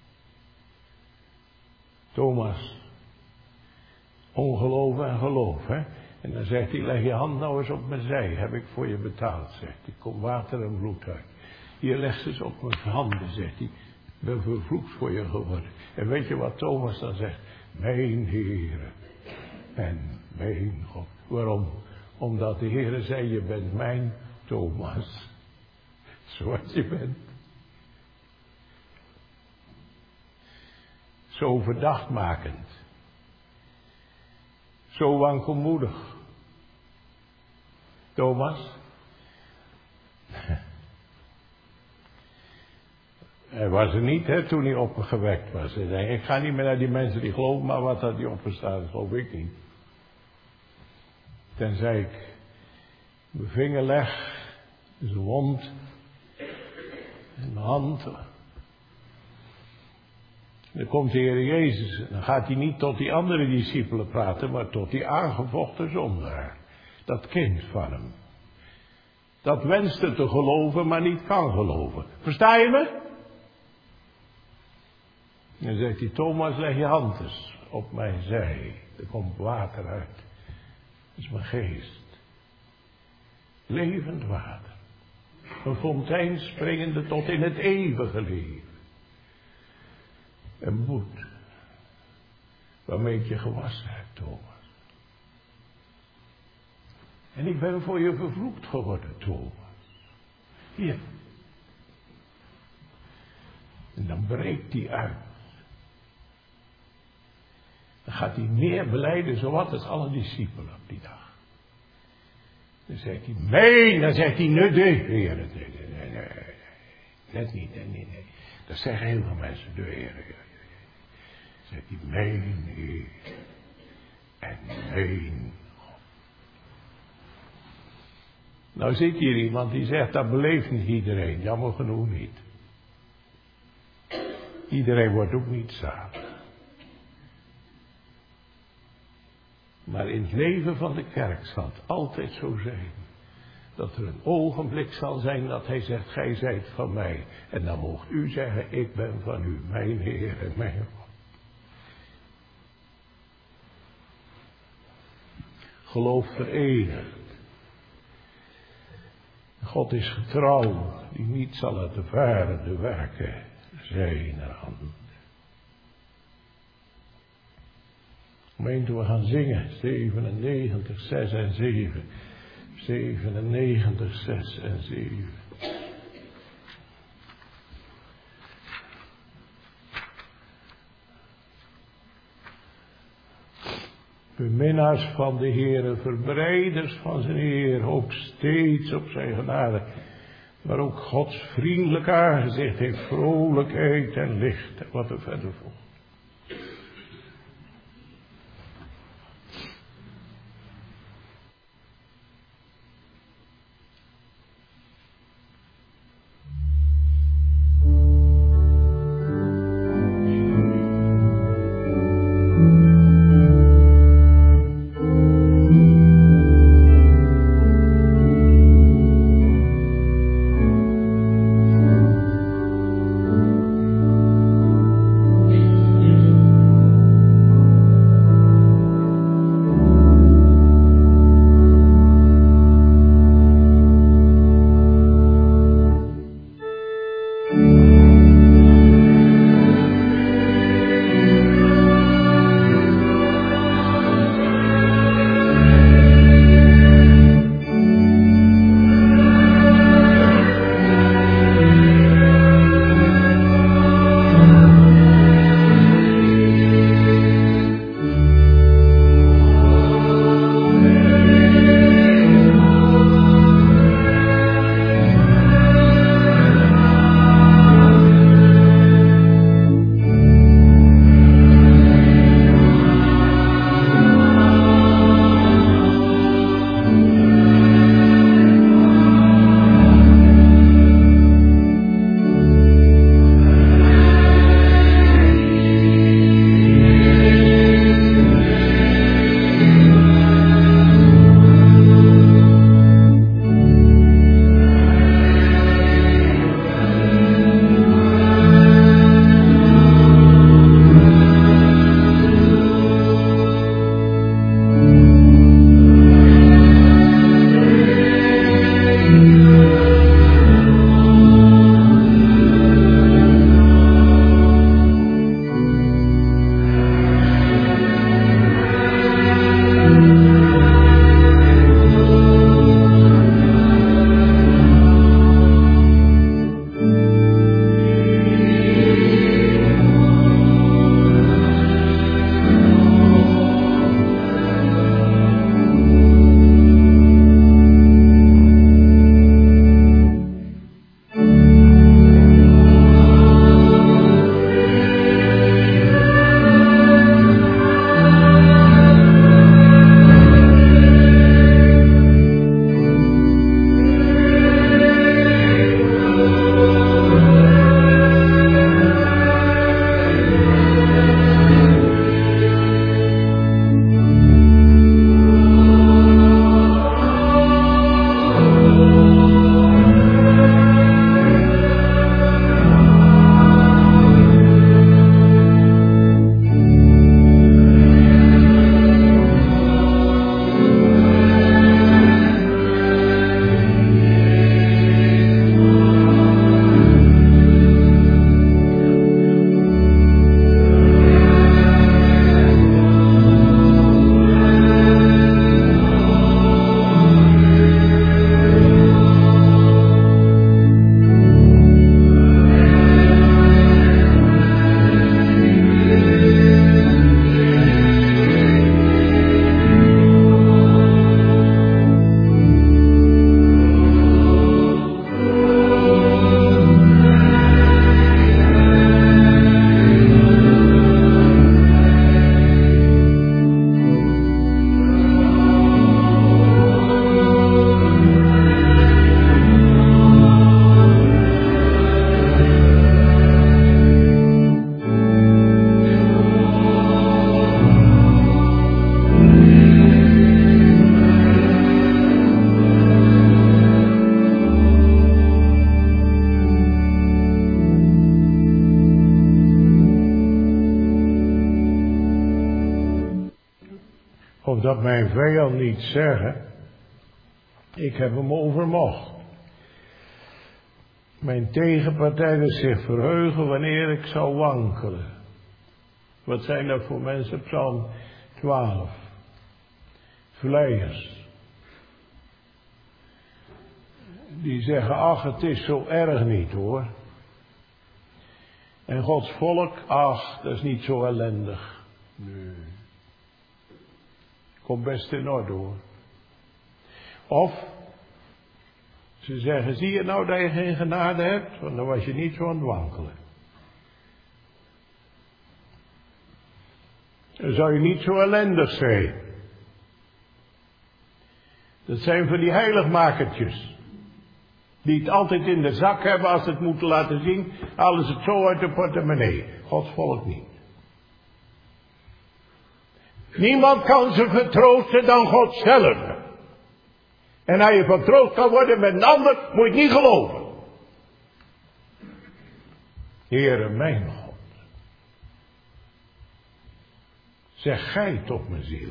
[SPEAKER 1] Thomas. Ongeloof en geloof, hè. En dan zegt hij, leg je hand nou eens op mijn zij. Heb ik voor je betaald, zegt hij. Kom water en bloed uit. Hier legt ze eens op mijn handen, zegt hij. Ik ben vervloekt voor je geworden. En weet je wat Thomas dan zegt? Mijn Heere en mijn God. Waarom? Omdat de Heere zei, je bent mijn Thomas. Zoals je bent. Zo verdachtmakend. Zo wankelmoedig. Thomas. Hij was er niet, hè, toen hij opgewekt was. Hij zei, ik ga niet meer naar die mensen die geloven, maar wat had hij opgestaan, dat geloof ik niet. Tenzij ik mijn vinger leg, in zijn wond, in mijn hand. Dan komt de Heer Jezus, en dan gaat hij niet tot die andere discipelen praten, maar tot die aangevochten zondaar. Dat kind van hem. Dat wenste te geloven, maar niet kan geloven. Versta je me? En dan zegt hij, Thomas, leg je hand eens op mijn zij. Er komt water uit. Dat is mijn geest. Levend water. Een fontein springende tot in het eeuwige leven. Een bloed. Waarmee ik je gewassen heb, Thomas. En ik ben voor je vervloekt geworden, Thomas. Hier. En dan breekt hij uit. Dan gaat hij meer belijden, zowat als alle discipelen op die dag. Dan zegt hij, nee, dan zegt hij, nee, nee, Heer, nee, nee, nee, nee, nee, net niet, nee, nee, nee. Dat zeggen heel veel mensen, de Heer, dan zegt hij, mijn Heer en mijn God. Nou zit hier iemand die zegt, dat beleeft niet iedereen. Jammer genoeg niet. Iedereen wordt ook niet zalig. Maar in het leven van de kerk zal het altijd zo zijn. Dat er een ogenblik zal zijn dat hij zegt, gij zijt van mij. En dan moogt u zeggen, ik ben van u, mijn Heer en mijn God. Geloof verenigd. God is getrouw, die niet zal laten varen de werken zijn hand. Gemeente, we gaan zingen, zevenennegentig, zes en zeven. zevenennegentig, zes en zeven. Beminnaars van de Heere, verbreiders van zijn Heer, hoop steeds op zijn genade. Maar ook Gods vriendelijk aangezicht heeft vrolijkheid en licht. En wat er verder volgt. Opdat mijn vijand niet zeggen, ik heb hem overmocht. Mijn tegenpartijen zich verheugen wanneer ik zou wankelen. Wat zijn dat voor mensen? Psalm twaalf. Vleiers. Die zeggen, ach, het is zo erg niet hoor. En Gods volk, ach, dat is niet zo ellendig. Nee. Komt best in orde hoor. Of, ze zeggen, zie je nou dat je geen genade hebt? Want dan was je niet zo aan het wankelen. Dan zou je niet zo ellendig zijn. Dat zijn van die heiligmakertjes. Die het altijd in de zak hebben als ze het moeten laten zien. Halen ze het zo uit de portemonnee. Gods volk niet. Niemand kan ze vertroosten dan God zelf. En als je vertroost kan worden met een ander, moet je het niet geloven. Heere mijn God. Zeg gij tot mijn ziel.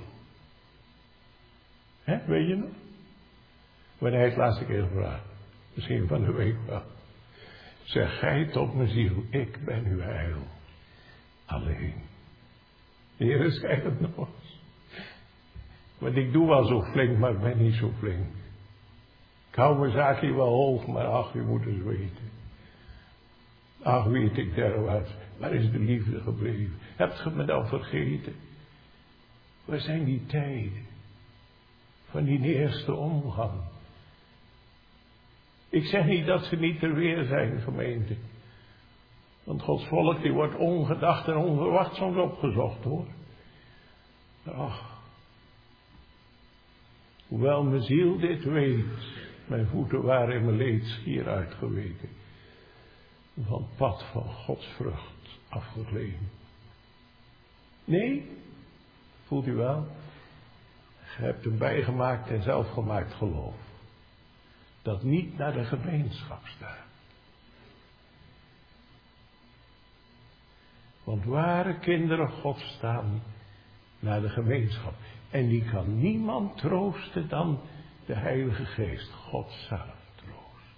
[SPEAKER 1] Hè, weet je nog? Wanneer hij het laatste keer gevraagd. Misschien van de week wel. Zeg gij tot mijn ziel, ik ben uw heil. Alleen. Heere, schijt het nog eens. Want ik doe wel zo flink, maar ik ben niet zo flink. Ik hou mijn zaakje wel hoog, maar ach, u moet eens weten. Ach, weet ik derwaarts, waar is de liefde gebleven? Hebt ge me dan vergeten? Waar zijn die tijden van die eerste omgang? Ik zeg niet dat ze niet er weer zijn, gemeente. Want Gods volk, die wordt ongedacht en onverwacht soms opgezocht, hoor. Ach. Hoewel mijn ziel dit weet, mijn voeten waren in mijn leed schier uitgeweken. Van het pad van Gods vrucht afgegleden. Nee, voelt u wel? Je hebt een bijgemaakt en zelfgemaakt geloof. Dat niet naar de gemeenschap staat. Want ware kinderen Gods staan naar de gemeenschap. En die kan niemand troosten dan de Heilige Geest. God zelf troost.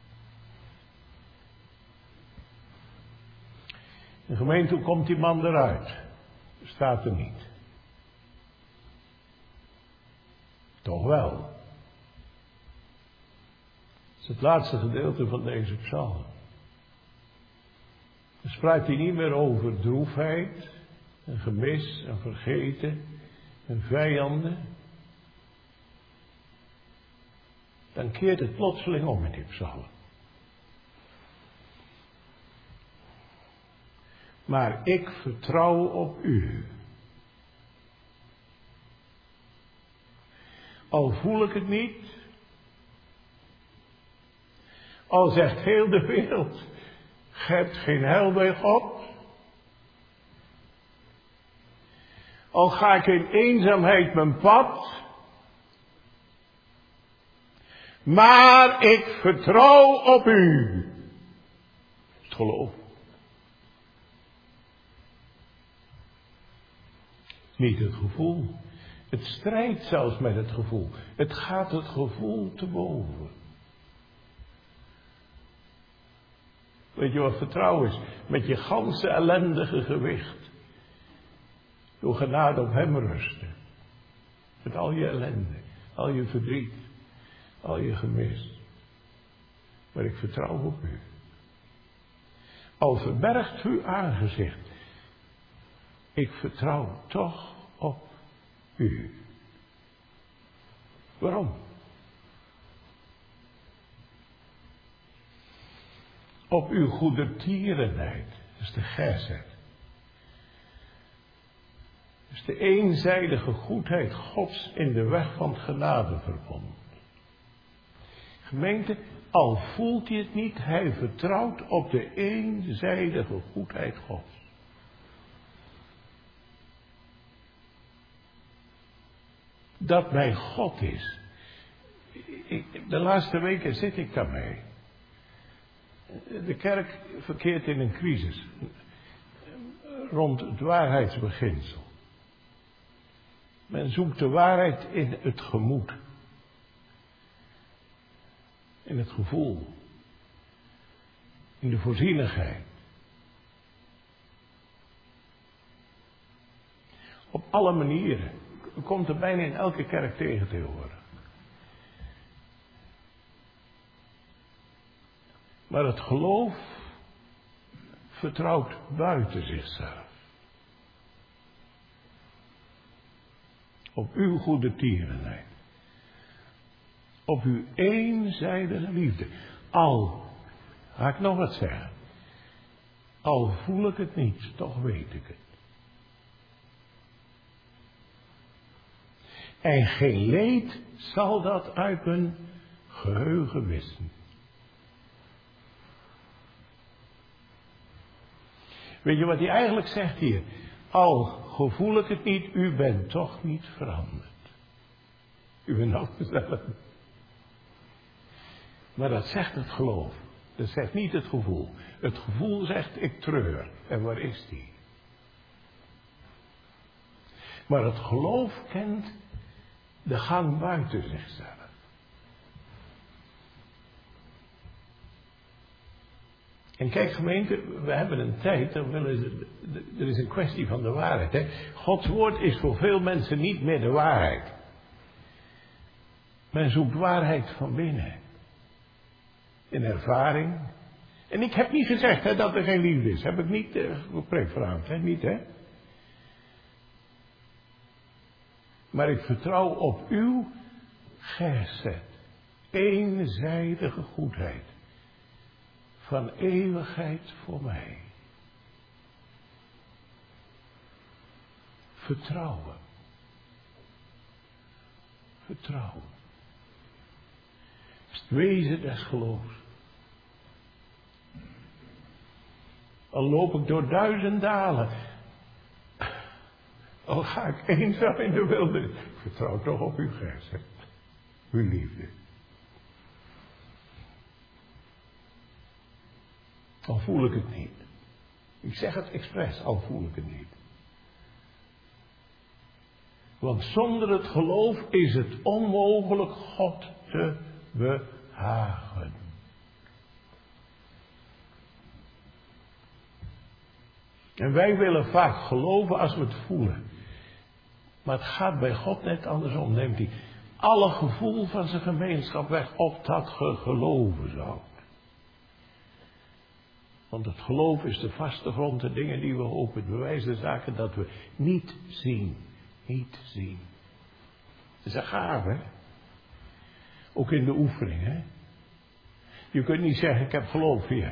[SPEAKER 1] De gemeente, hoe komt die man eruit? Staat er niet. Toch wel. Dat is het laatste gedeelte van deze psalm. Dan spreekt hij niet meer over droefheid, en gemis, en vergeten, en vijanden. Dan keert het plotseling om in die psalm. Maar ik vertrouw op u. Al voel ik het niet. Al zegt heel de wereld, gij hebt geen heil bij God. Al ga ik in eenzaamheid mijn pad. Maar ik vertrouw op u. Het geloof. Niet het gevoel. Het strijdt zelfs met het gevoel. Het gaat het gevoel te boven. Weet je wat vertrouwen is? Met je ganse ellendige gewicht. Door genade op hem rusten. Met al je ellende, al je verdriet, al je gemis. Maar ik vertrouw op u. Al verbergt uw aangezicht. Ik vertrouw toch op u. Waarom? Op uw goedertierenheid. Dat is de gesed. Dat is de eenzijdige goedheid Gods in de weg van het genadeverbond. Gemeente, al voelt hij het niet, hij vertrouwt op de eenzijdige goedheid Gods. Dat mijn God is. Ik, de laatste weken zit ik daarmee. De kerk verkeert in een crisis. Rond het waarheidsbeginsel. Men zoekt de waarheid in het gemoed. In het gevoel. In de voorzienigheid. Op alle manieren. U komt er bijna in elke kerk tegen tegenwoordig. Maar het geloof vertrouwt buiten zichzelf. Op uw goede tierenheid. Op uw eenzijdige liefde. Al, ga ik nog wat zeggen. Al voel ik het niet, toch weet ik het. En geen leed zal dat uit mijn geheugen wissen. Weet je wat hij eigenlijk zegt hier? Al gevoel ik het niet, u bent toch niet veranderd. U bent nog dezelfde. Maar dat zegt het geloof. Dat zegt niet het gevoel. Het gevoel zegt ik treur. En waar is die? Maar het geloof kent de gang buiten zichzelf. En kijk gemeente, we hebben een tijd, dan willen ze, er is een kwestie van de waarheid. Hè? Gods woord is voor veel mensen niet meer de waarheid. Men zoekt waarheid van binnen. In ervaring. En ik heb niet gezegd hè, dat er geen liefde is. Heb ik niet uh, gepreekt vanavond, hè? Niet hè. Maar ik vertrouw op uw gesed. Eenzijdige goedheid. Van eeuwigheid voor mij. Vertrouwen. Vertrouwen. Het is het wezen des geloofs. Al loop ik door duizend dalen. Al ga ik eenzaam in de wildernis. Vertrouw toch op uw gesed. Uw liefde. Al voel ik het niet. Ik zeg het expres, al voel ik het niet. Want zonder het geloof is het onmogelijk God te behagen. En wij willen vaak geloven als we het voelen. Maar het gaat bij God net andersom, neemt hij alle gevoel van zijn gemeenschap weg, opdat ge geloven zou. Want het geloof is de vaste grond, de dingen die we hopen, het bewijs de zaken dat we niet zien. Niet zien. Het is een gave, hè? Ook in de oefening, hè? Je kunt niet zeggen, ik heb geloof hier.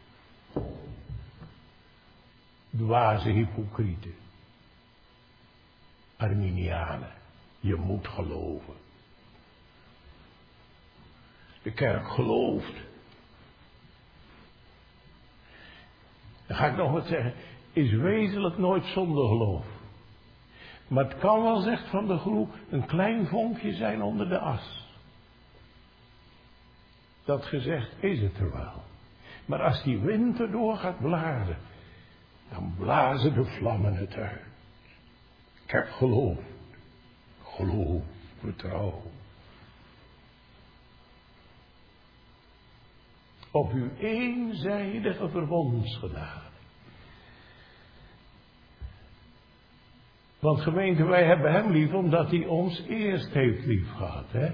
[SPEAKER 1] Dwaze hypocrieten. Arminianen. Je moet geloven. De kerk gelooft. Dan ga ik nog wat zeggen. Is wezenlijk nooit zonder geloof. Maar het kan wel, zegt Van der Groe, een klein vonkje zijn onder de as. Dat gezegd is het er wel. Maar als die wind erdoor gaat blazen, dan blazen de vlammen het uit. Ik heb geloof. Geloof, vertrouw. Op uw eenzijdige verbondsgenade. Want gemeente, wij hebben hem lief omdat hij ons eerst heeft lief gehad, hè?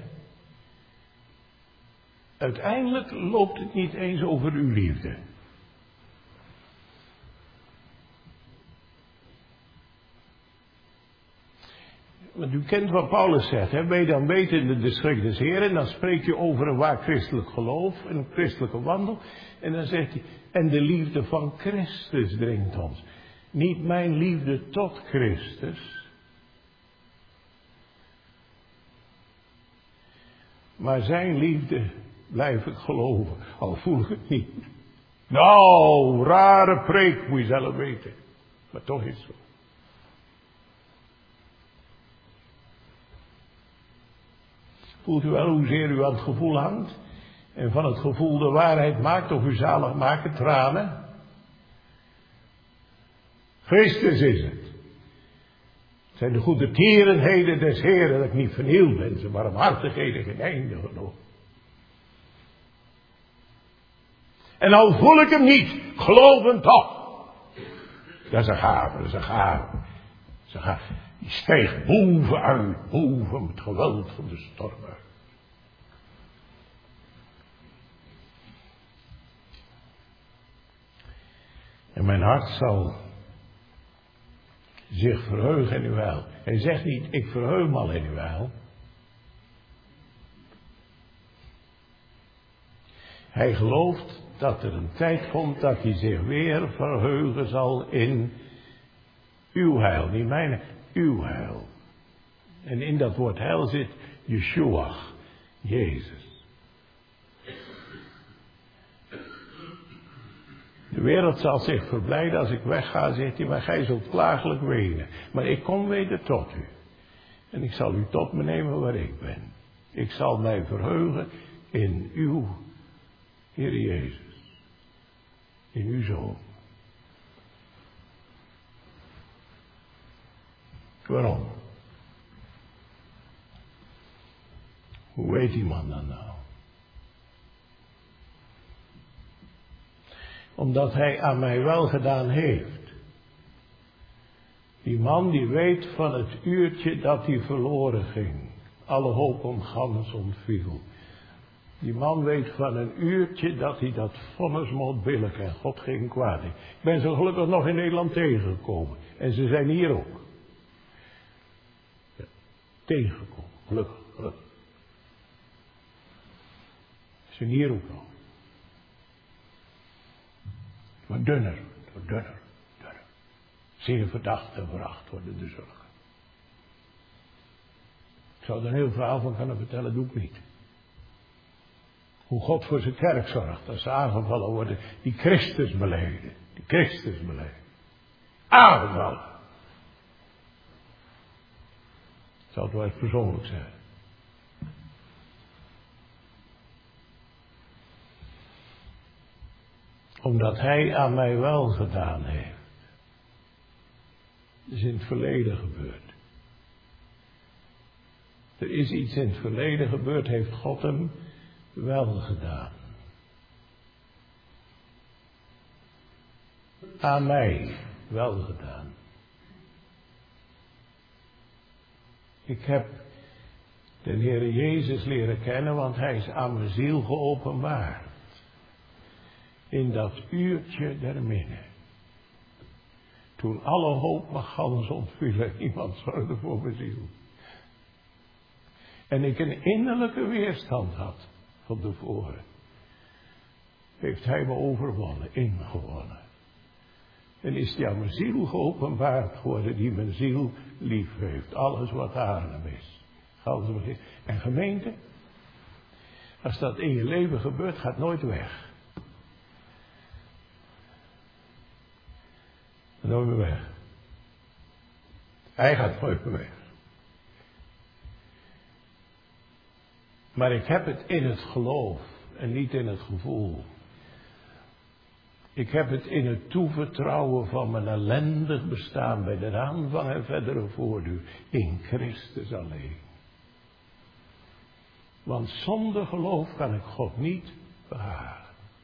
[SPEAKER 1] Uiteindelijk loopt het niet eens over uw liefde. Want u kent wat Paulus zegt, hè? Ben je dan weten in de schrik des Heeren, dan spreekt hij over een waar christelijk geloof en een christelijke wandel. En dan zegt hij, en de liefde van Christus dringt ons. Niet mijn liefde tot Christus, maar zijn liefde blijf ik geloven, al voel ik het niet. Nou, rare preek, moet je zelf weten. Maar toch is het zo. Voelt u wel hoezeer u aan het gevoel hangt? En van het gevoel de waarheid maakt of u zalig maken, tranen? Christus is het. Het zijn de goede tierenheden des Heeren, dat ik niet vernield ben, zijn barmhartigheden geen einde genoeg. En al voel ik hem niet, geloof hem toch. Dat is een gave, dat is een gave. Dat is een gave. Die stijgt bovenuit, boven het geweld van de storm uit. En mijn hart zal zich verheugen in uw heil. Hij zegt niet, ik verheug me al in uw heil. Hij gelooft dat er een tijd komt dat hij zich weer verheugen zal in uw heil. Niet mijn, uw heil. En in dat woord heil zit Yeshua, Jezus. De wereld zal zich verblijden als ik wegga, zegt hij, maar gij zult klagelijk wenen. Maar ik kom weder tot u. En ik zal u tot me nemen waar ik ben. Ik zal mij verheugen in uw Heer Jezus. In uw Zoon. Waarom? Hoe weet die man dat nou? Omdat hij aan mij wel gedaan heeft. Die man die weet van het uurtje dat hij verloren ging. Alle hoop om gans ontviel. Die man weet van een uurtje dat hij dat vonnis mocht billijken en God ging kwaad. Ik ben ze gelukkig nog in Nederland tegengekomen. En ze zijn hier ook. Ja, tegengekomen, gelukkig, gelukkig. Ze zijn hier ook nog. Maar dunner, dunner, dunner. Zeer verdacht en veracht worden de zorgen. Ik zou er een heel verhaal van kunnen vertellen, doe ik niet. Hoe God voor zijn kerk zorgt als ze aangevallen worden, die Christus belijden. Die Christus belijden. Aangevallen. Ik zal het wel eens persoonlijk zeggen. Omdat hij aan mij wel gedaan heeft. Dat is in het verleden gebeurd. Er is iets in het verleden gebeurd, heeft God hem wel gedaan. Aan mij wel gedaan. Ik heb de Heer Jezus leren kennen, want hij is aan mijn ziel geopenbaard. In dat uurtje der minne. Toen alle hoop me gans ontviel en iemand zorgde voor mijn ziel. En ik een innerlijke weerstand had van tevoren. Heeft hij me overwonnen, ingewonnen. En is hij aan mijn ziel geopenbaard geworden, die mijn ziel lief heeft. Alles wat aan hem is. En gemeente, als dat in je leven gebeurt, gaat nooit weg. Nooit meer weg. Hij gaat nooit meer weg. Maar ik heb het in het geloof en niet in het gevoel. Ik heb het in het toevertrouwen van mijn ellendig bestaan bij de aanvang en verdere voortduur in Christus alleen. Want zonder geloof kan ik God niet behagen.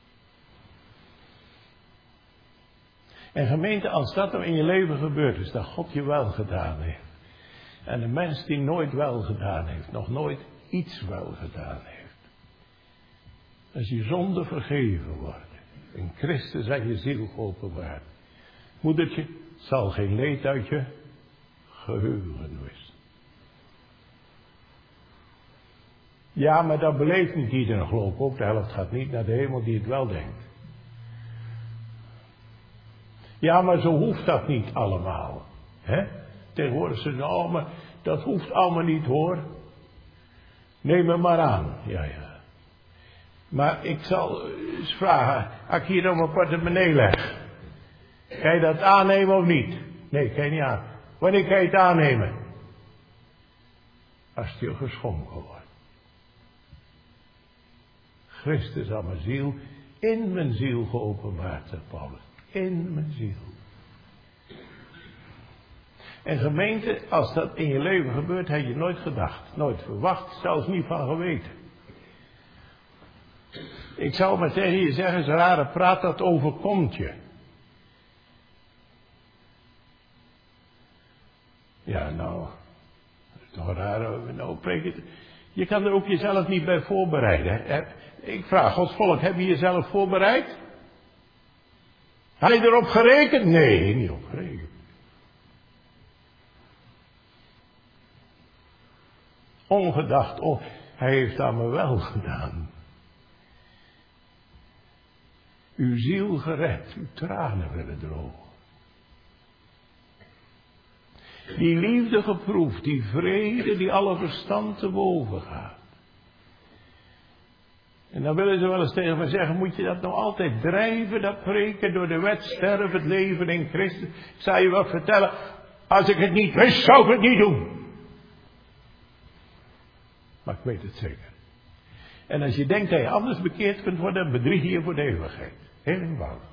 [SPEAKER 1] En gemeente, als dat er in je leven gebeurd is, dat God je wel gedaan heeft. En de mens die nooit wel gedaan heeft, nog nooit iets wel gedaan heeft. Als je zonde vergeven wordt, in Christus aan je ziel geopenbaard. Moedertje, zal geen leed uit je geheugen wissen. Ja, maar dat beleeft niet iedereen, geloof ik ook. De helft gaat niet naar de hemel die het wel denkt. Ja, maar zo hoeft dat niet allemaal. Hè? Tegenwoordig zeggen ze, oh, maar dat hoeft allemaal niet hoor. Neem me maar aan. Ja, ja. Maar ik zal eens vragen, als ik hier op mijn portemonnee leg. Kan je dat aannemen of niet? Nee, kan je niet aan. Wanneer kan je het aannemen? Als het je geschonken wordt. Christus aan mijn ziel, in mijn ziel geopenbaard, zegt Paulus. In mijn ziel. En gemeente, als dat in je leven gebeurt, heb je nooit gedacht, nooit verwacht, zelfs niet van geweten. Ik zou maar tegen je zeggen, is een rare praat, dat overkomt je. Ja, nou, dat is toch een rare, nou preek het. Je kan er ook jezelf niet bij voorbereiden. Ik vraag Gods volk, heb je jezelf voorbereid? Heb je erop gerekend? Nee, niet op gerekend. Ongedacht, oh, hij heeft aan me wel gedaan. Uw ziel gered, uw tranen willen drogen. Die liefde geproefd, die vrede die alle verstand te boven gaat. En dan willen ze wel eens tegen me zeggen, moet je dat nou altijd drijven, dat preken, door de wet sterven, het leven in Christus. Ik zou je wat vertellen, als ik het niet wist, zou ik het niet doen. Maar ik weet het zeker. En als je denkt dat je anders bekeerd kunt worden, bedrieg je je voor de eeuwigheid. Heel eenvoudig.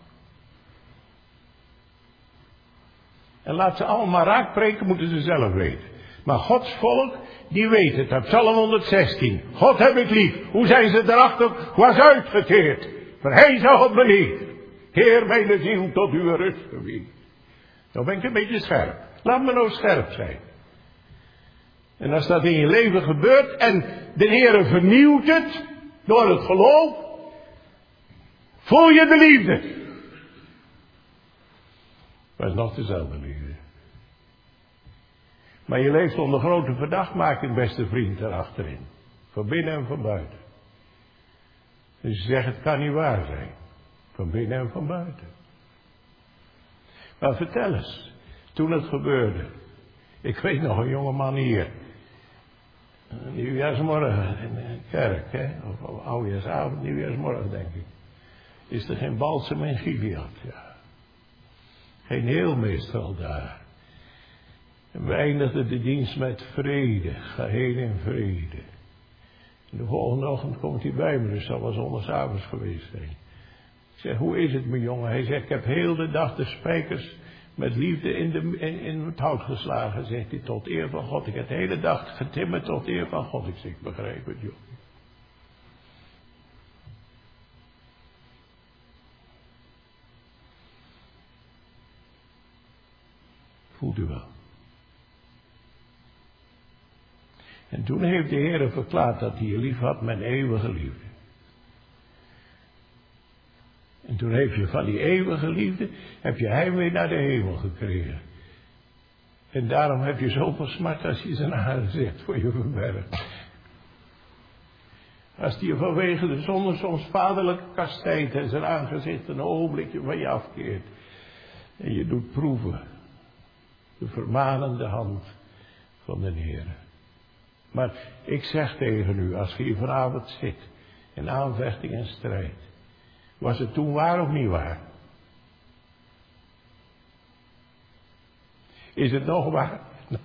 [SPEAKER 1] En laat ze allemaal raak preken, moeten ze zelf weten. Maar Gods volk, die weet het. Dat Psalm honderdzestien. God heb ik lief. Hoe zijn ze erachter? Was uitgeteerd. Verhezen God me niet. Heer mijn ziel tot uw rust gebied. Nou ben ik een beetje scherp. Laat me nou scherp zijn. En als dat in je leven gebeurt en de Heer vernieuwt het door het geloof, voel je de liefde. Maar het is nog dezelfde liefde. Maar je leeft onder grote verdachtmaking, beste vriend, erachterin. Van binnen en van buiten. Dus je zegt, het kan niet waar zijn. Van binnen en van buiten. Maar vertel eens, toen het gebeurde. Ik weet nog, een jonge man hier. Nieuwjaarsmorgen in de kerk, hè. Of oudejaarsavond, nieuwjaarsmorgen, denk ik. Is er geen balsem in Gilead, ja. Geen heelmeestal daar. En we eindigden de dienst met vrede. Ga heen in vrede. En de volgende ochtend komt hij bij me, dus dat was zondagavond geweest zijn. Ik zeg, hoe is het mijn jongen? Hij zegt, ik heb heel de dag de spijkers met liefde in, de, in, in het hout geslagen, zegt hij, tot eer van God. Ik heb de hele dag getimmerd tot eer van God. Ik zeg, ik begrijp het, joh. Voelt u wel. En toen heeft de Heer verklaard dat hij je lief had met eeuwige liefde. En toen heb je van die eeuwige liefde, heb je heimwee naar de hemel gekregen. En daarom heb je zoveel smart als je zijn aangezicht voor je verbergt. Als die je vanwege de zonde soms vaderlijke kastijdt en zijn aangezicht een ogenblikje van je afkeert. En je doet proeven. De vermanende hand van de Heer. Maar ik zeg tegen u, als je hier vanavond zit, in aanvechting en strijd, was het toen waar of niet waar? Is het nog waar? Nou.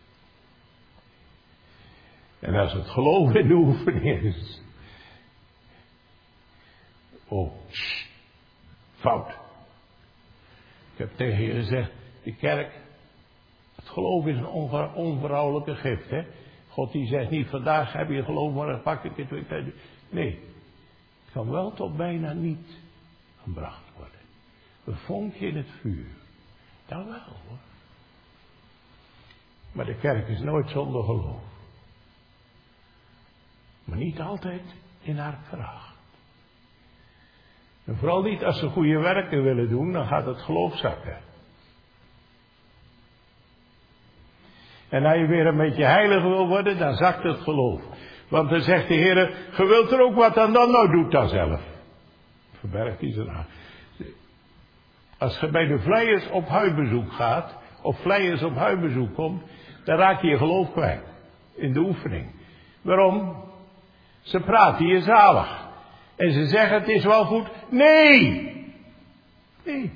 [SPEAKER 1] En als het geloof in de oefening is. Oh, shh, fout. Ik heb tegen je gezegd, de kerk, het geloof is een onver, onverouwelijke gift, hè. God die zegt niet, vandaag heb je geloof, morgen pak ik het. Nee, het kan wel tot bijna niet gebracht worden. Een vonkje in het vuur. Dat wel hoor. Maar de kerk is nooit zonder geloof. Maar niet altijd in haar kracht. En vooral niet als ze goede werken willen doen, dan gaat het geloof zakken. En als je weer een beetje heilig wil worden, dan zakt het geloof. Want dan zegt de Heer, je wilt er ook wat aan dan, nou doe dat zelf. Verbergt hij zijn aan. Als je bij de vleiers op huisbezoek gaat, of vleiers op huisbezoek komt, dan raak je je geloof kwijt. In de oefening. Waarom? Ze praten je zalig. En ze zeggen het is wel goed. Nee! Nee.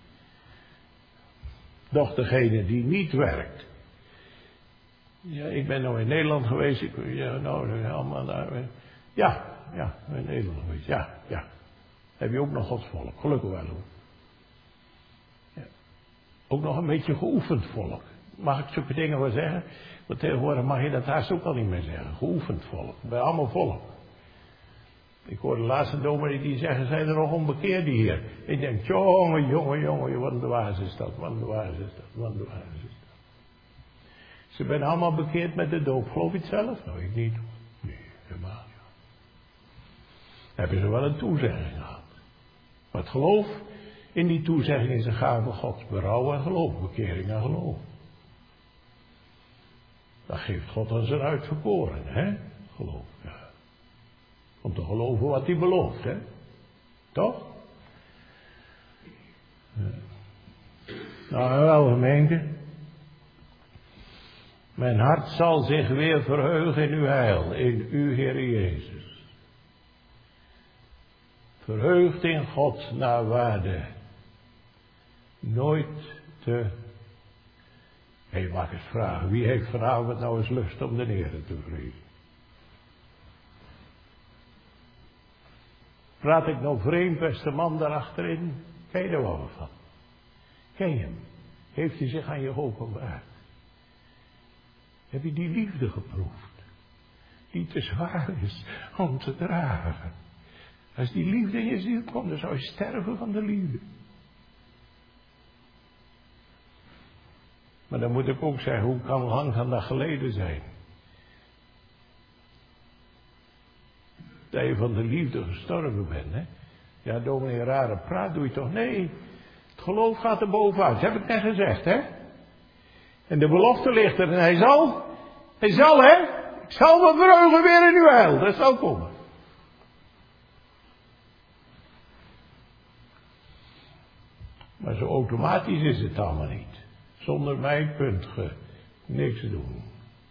[SPEAKER 1] Doch degene die niet werkt. Ja, ik ben nou in Nederland geweest. Ik, ja, nou, allemaal daar. Ja, ja, in Nederland geweest. Ja, ja. Heb je ook nog Gods volk. Gelukkig wel hoor. Ja. Ook nog een beetje geoefend volk. mag ik zulke dingen wel zeggen? Want tegenwoordig mag je dat haast ook al niet meer zeggen. Geoefend volk, bij allemaal volk. Ik hoorde de laatste dominee die zeggen, zijn er nog onbekeerden hier? Ik denk, jongen, jongen, jongen, wat een dwaas is dat, wat een dwaas is dat, wat een dwaas is dat. Ze zijn allemaal bekeerd met de doop. Geloof je het zelf? Nou, ik niet. Nee, helemaal niet. Hebben ze wel een toezegging gehad. Maar het geloof in die toezegging is een gave Gods. Berouw en geloof, bekering en geloof. Dat geeft God aan zijn uitverkoren, hè? Geloof, ja. Om te geloven wat hij belooft, hè? Toch? Ja. Nou, wel gemeente. Mijn hart zal zich weer verheugen in uw heil, in uw Heer Jezus. Verheugd in God naar waarde. Nooit te... Hé, hey, mag ik eens vragen, wie heeft vanavond nou eens lust om de Heer te vrezen? Praat ik nou vreemd, beste man daarachterin? Ken je er wel van? Ken je hem? Heeft hij zich aan je openbaard? Heb je die liefde geproefd? Die te zwaar is om te dragen. Als die liefde in je ziel komt, dan zou je sterven van de liefde. Maar dan moet ik ook zeggen, hoe kan lang van dat geleden zijn? Dat je van de liefde gestorven bent, hè? Ja, dominee, rare praat doe je toch? Nee, het geloof gaat er bovenuit. Dat heb ik net gezegd, hè? En de belofte ligt er en hij zal, hij zal, hè? Ik zal me verheugen weer in uw heil. Dat zal komen. Maar zo automatisch is het allemaal niet. Zonder mij kunt ge niks doen.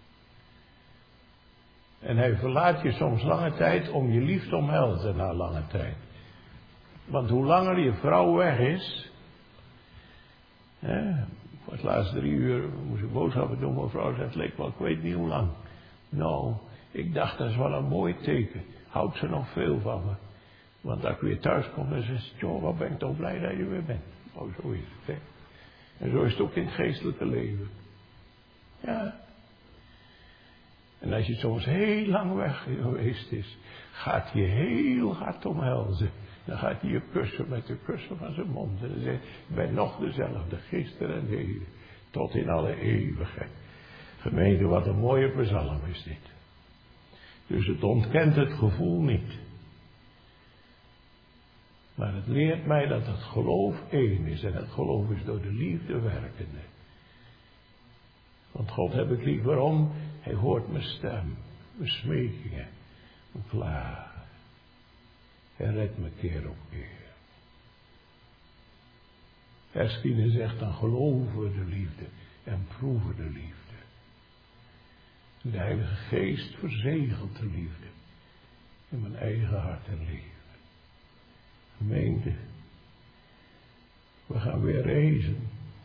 [SPEAKER 1] En hij verlaat je soms lange tijd om je lief te omhelzen na lange tijd. Want hoe langer je vrouw weg is. Hè, voor het laatste drie uur moest ik boodschappen doen. Mijn vrouw zei, het leek wel, ik weet niet hoe lang. Nou, ik dacht dat is wel een mooi teken. Houdt ze nog veel van me. Want als ik weer thuis kom, dan zegt ze, joh, wat ben ik toch blij dat je weer bent. Oh, zo is het, hè. En zo is het ook in het geestelijke leven. Ja. En als je soms heel lang weg geweest is, gaat hij heel hard omhelzen. Dan gaat hij je kussen met de kussen van zijn mond. En dan zegt hij, ik ben nog dezelfde, gisteren en heden, tot in alle eeuwigheid. Gemeente, wat een mooie psalm is dit. Dus het ontkent het gevoel niet. Maar het leert mij dat het geloof één is. En het geloof is door de liefde werkende. Want God heb ik lief. Waarom? Hij hoort mijn stem, mijn smekingen, mijn klagen. Hij redt me keer op keer. Erskine zegt dan geloven de liefde en proeven de liefde. De Heilige Geest verzegelt de liefde in mijn eigen hart en leven. Gemeente, we gaan weer reizen.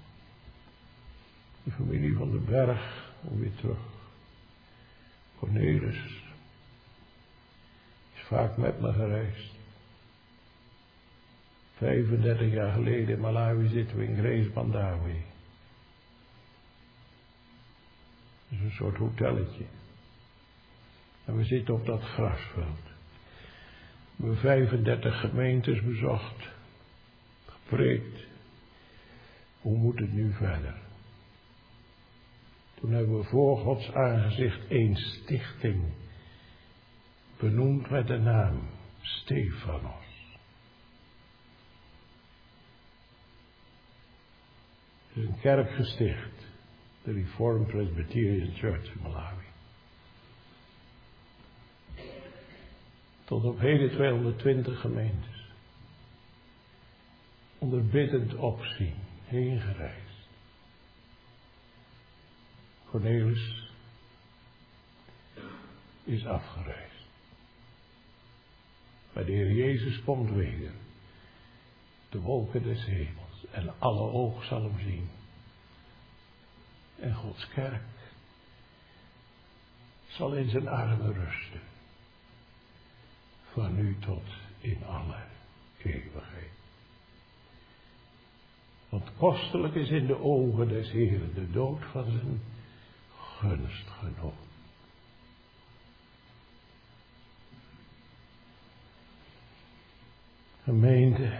[SPEAKER 1] De familie van den Berg, om weer terug. Cornelis is vaak met me gereisd. vijfendertig jaar geleden in Malawi zitten we in Grace Bandawe. Dat is een soort hotelletje. En we zitten op dat grasveld. We hebben vijfendertig gemeentes bezocht. Gepreekt. Hoe moet het nu verder? Toen hebben we voor Gods aangezicht één stichting benoemd met de naam Stefanos. Het is een kerk gesticht, de Reformed Presbyterian Church in Malawi. Tot op heden tweehonderdtwintig gemeentes. Onder biddend opzien, heen gereisd. Cornelis is afgereisd. Maar de Heer Jezus komt weder. De wolken des hemels. En alle oog zal hem zien. En Gods kerk zal in zijn armen rusten. Van nu tot in alle eeuwigheid. Want Want kostelijk is in de ogen des Heeren de dood van zijn gunstgenoot. Gemeente,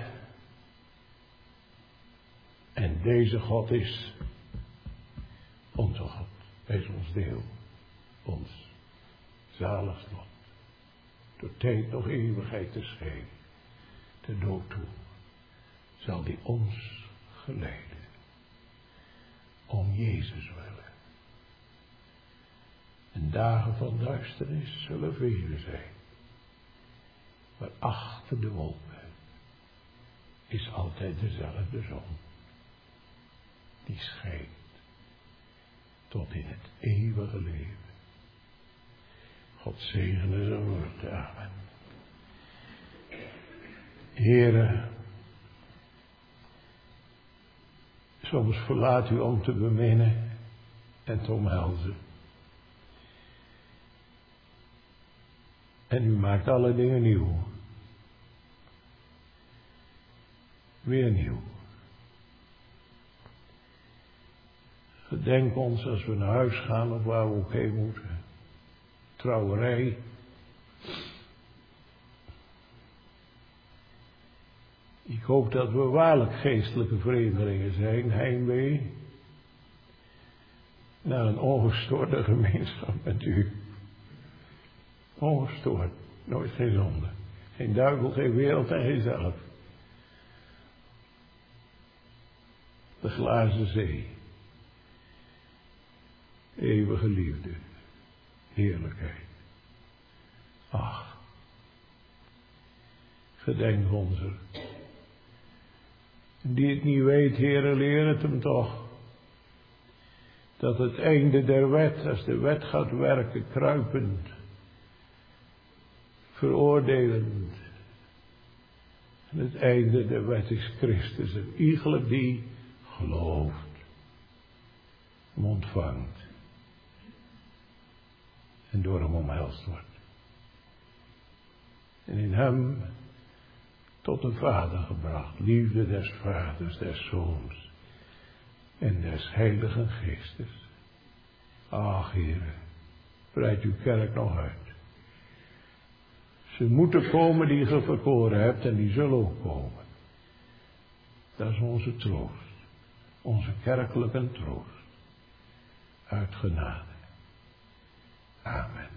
[SPEAKER 1] en deze God is onze God, is ons deel, ons zalig lot, door tijd nog eeuwigheid te schijnen, de dood toe, zal die ons geleiden, om Jezus willen. En dagen van duisternis zullen vele zijn, maar achter de wolken is altijd dezelfde zon, die schijnt tot in het eeuwige leven. God zegene zijn woord. Amen. Heere, soms verlaat u om te beminnen en te omhelzen. En u maakt alle dingen nieuw. Weer nieuw. Gedenk ons als we naar huis gaan of waar we ook heen moeten. Trouwerij. Ik hoop dat we waarlijk geestelijke vreemdelingen zijn, heimwee, naar een ongestoorde gemeenschap met u. Ongestoord, nooit geen zonde. Geen duivel, geen wereld en geen zelf. De glazen zee. Eeuwige liefde. Heerlijkheid. Ach. Gedenk ons er. Die het niet weet, Heere, leer het hem toch. Dat het einde der wet, als de wet gaat werken, kruipend, veroordelend. En het einde der wet is Christus. En iegelijk die gelooft, hem ontvangt. En door hem omhelst wordt. En in hem tot een vader gebracht. Liefde des vaders, des zoons en des heiligen geestes. Ach, Heere, breid uw kerk nog uit. Ze moeten komen die ge verkoren hebt en die zullen ook komen. Dat is onze troost. Onze kerkelijke troost. Uit genade. Amen.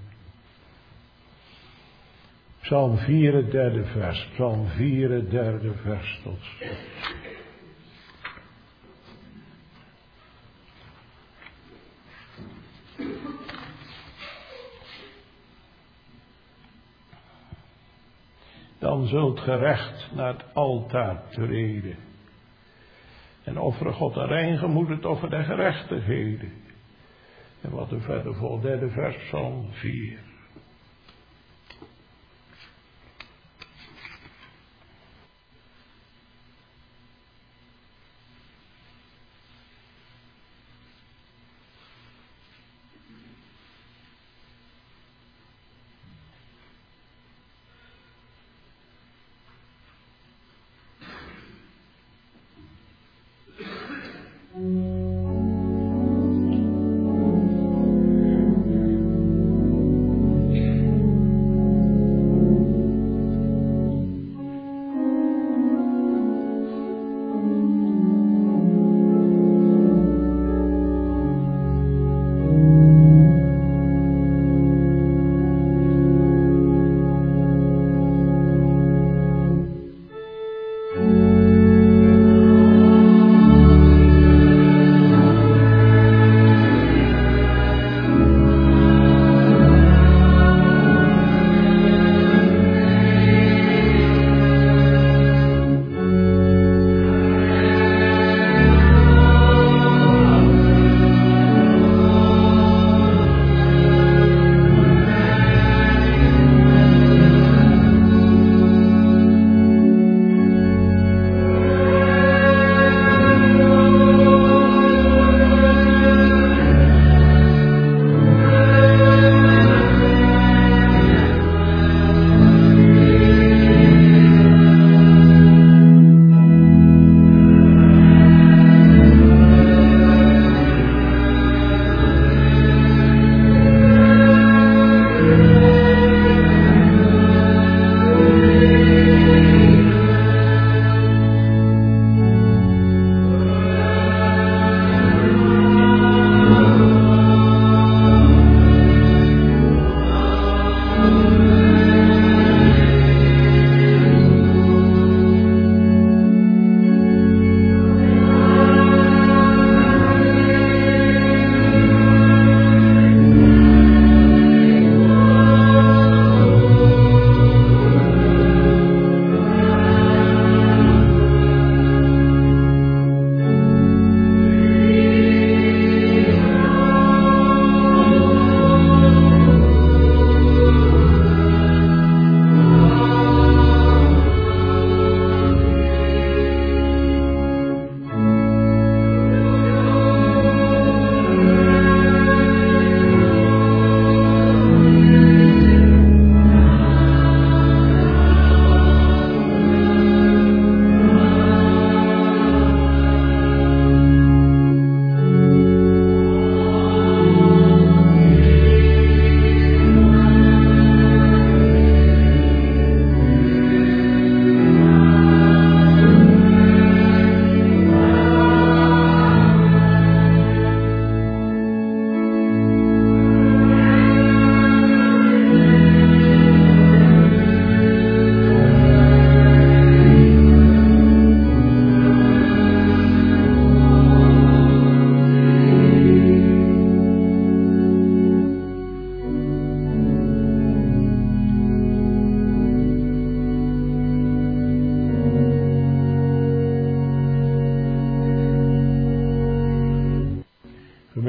[SPEAKER 1] Psalm vier, het derde vers. Psalm vier, het derde vers tot slot. Dan zult ge recht naar het altaar treden. En offeren God een rein gemoed, het offer der gerechtigheden. En wat er verder volgt, derde vers, Psalm vier.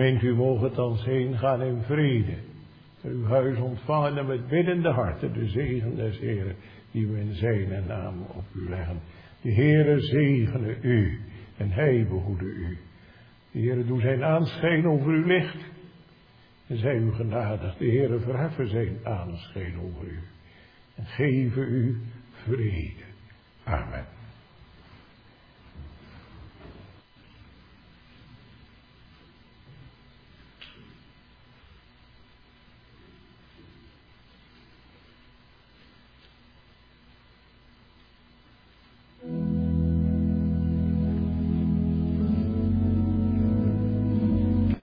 [SPEAKER 1] Gemeente, u mogen thans heen gaan in vrede. Uw huis ontvangen en met biddende harten de zegen des Heren, die we in zijn naam op u leggen. De Heere zegene u en hij behoede u. De Heere doe zijn aanschijn over uw licht en zij u genadig. De Heere verheffen zijn aanschijn over u en geven u vrede. Amen.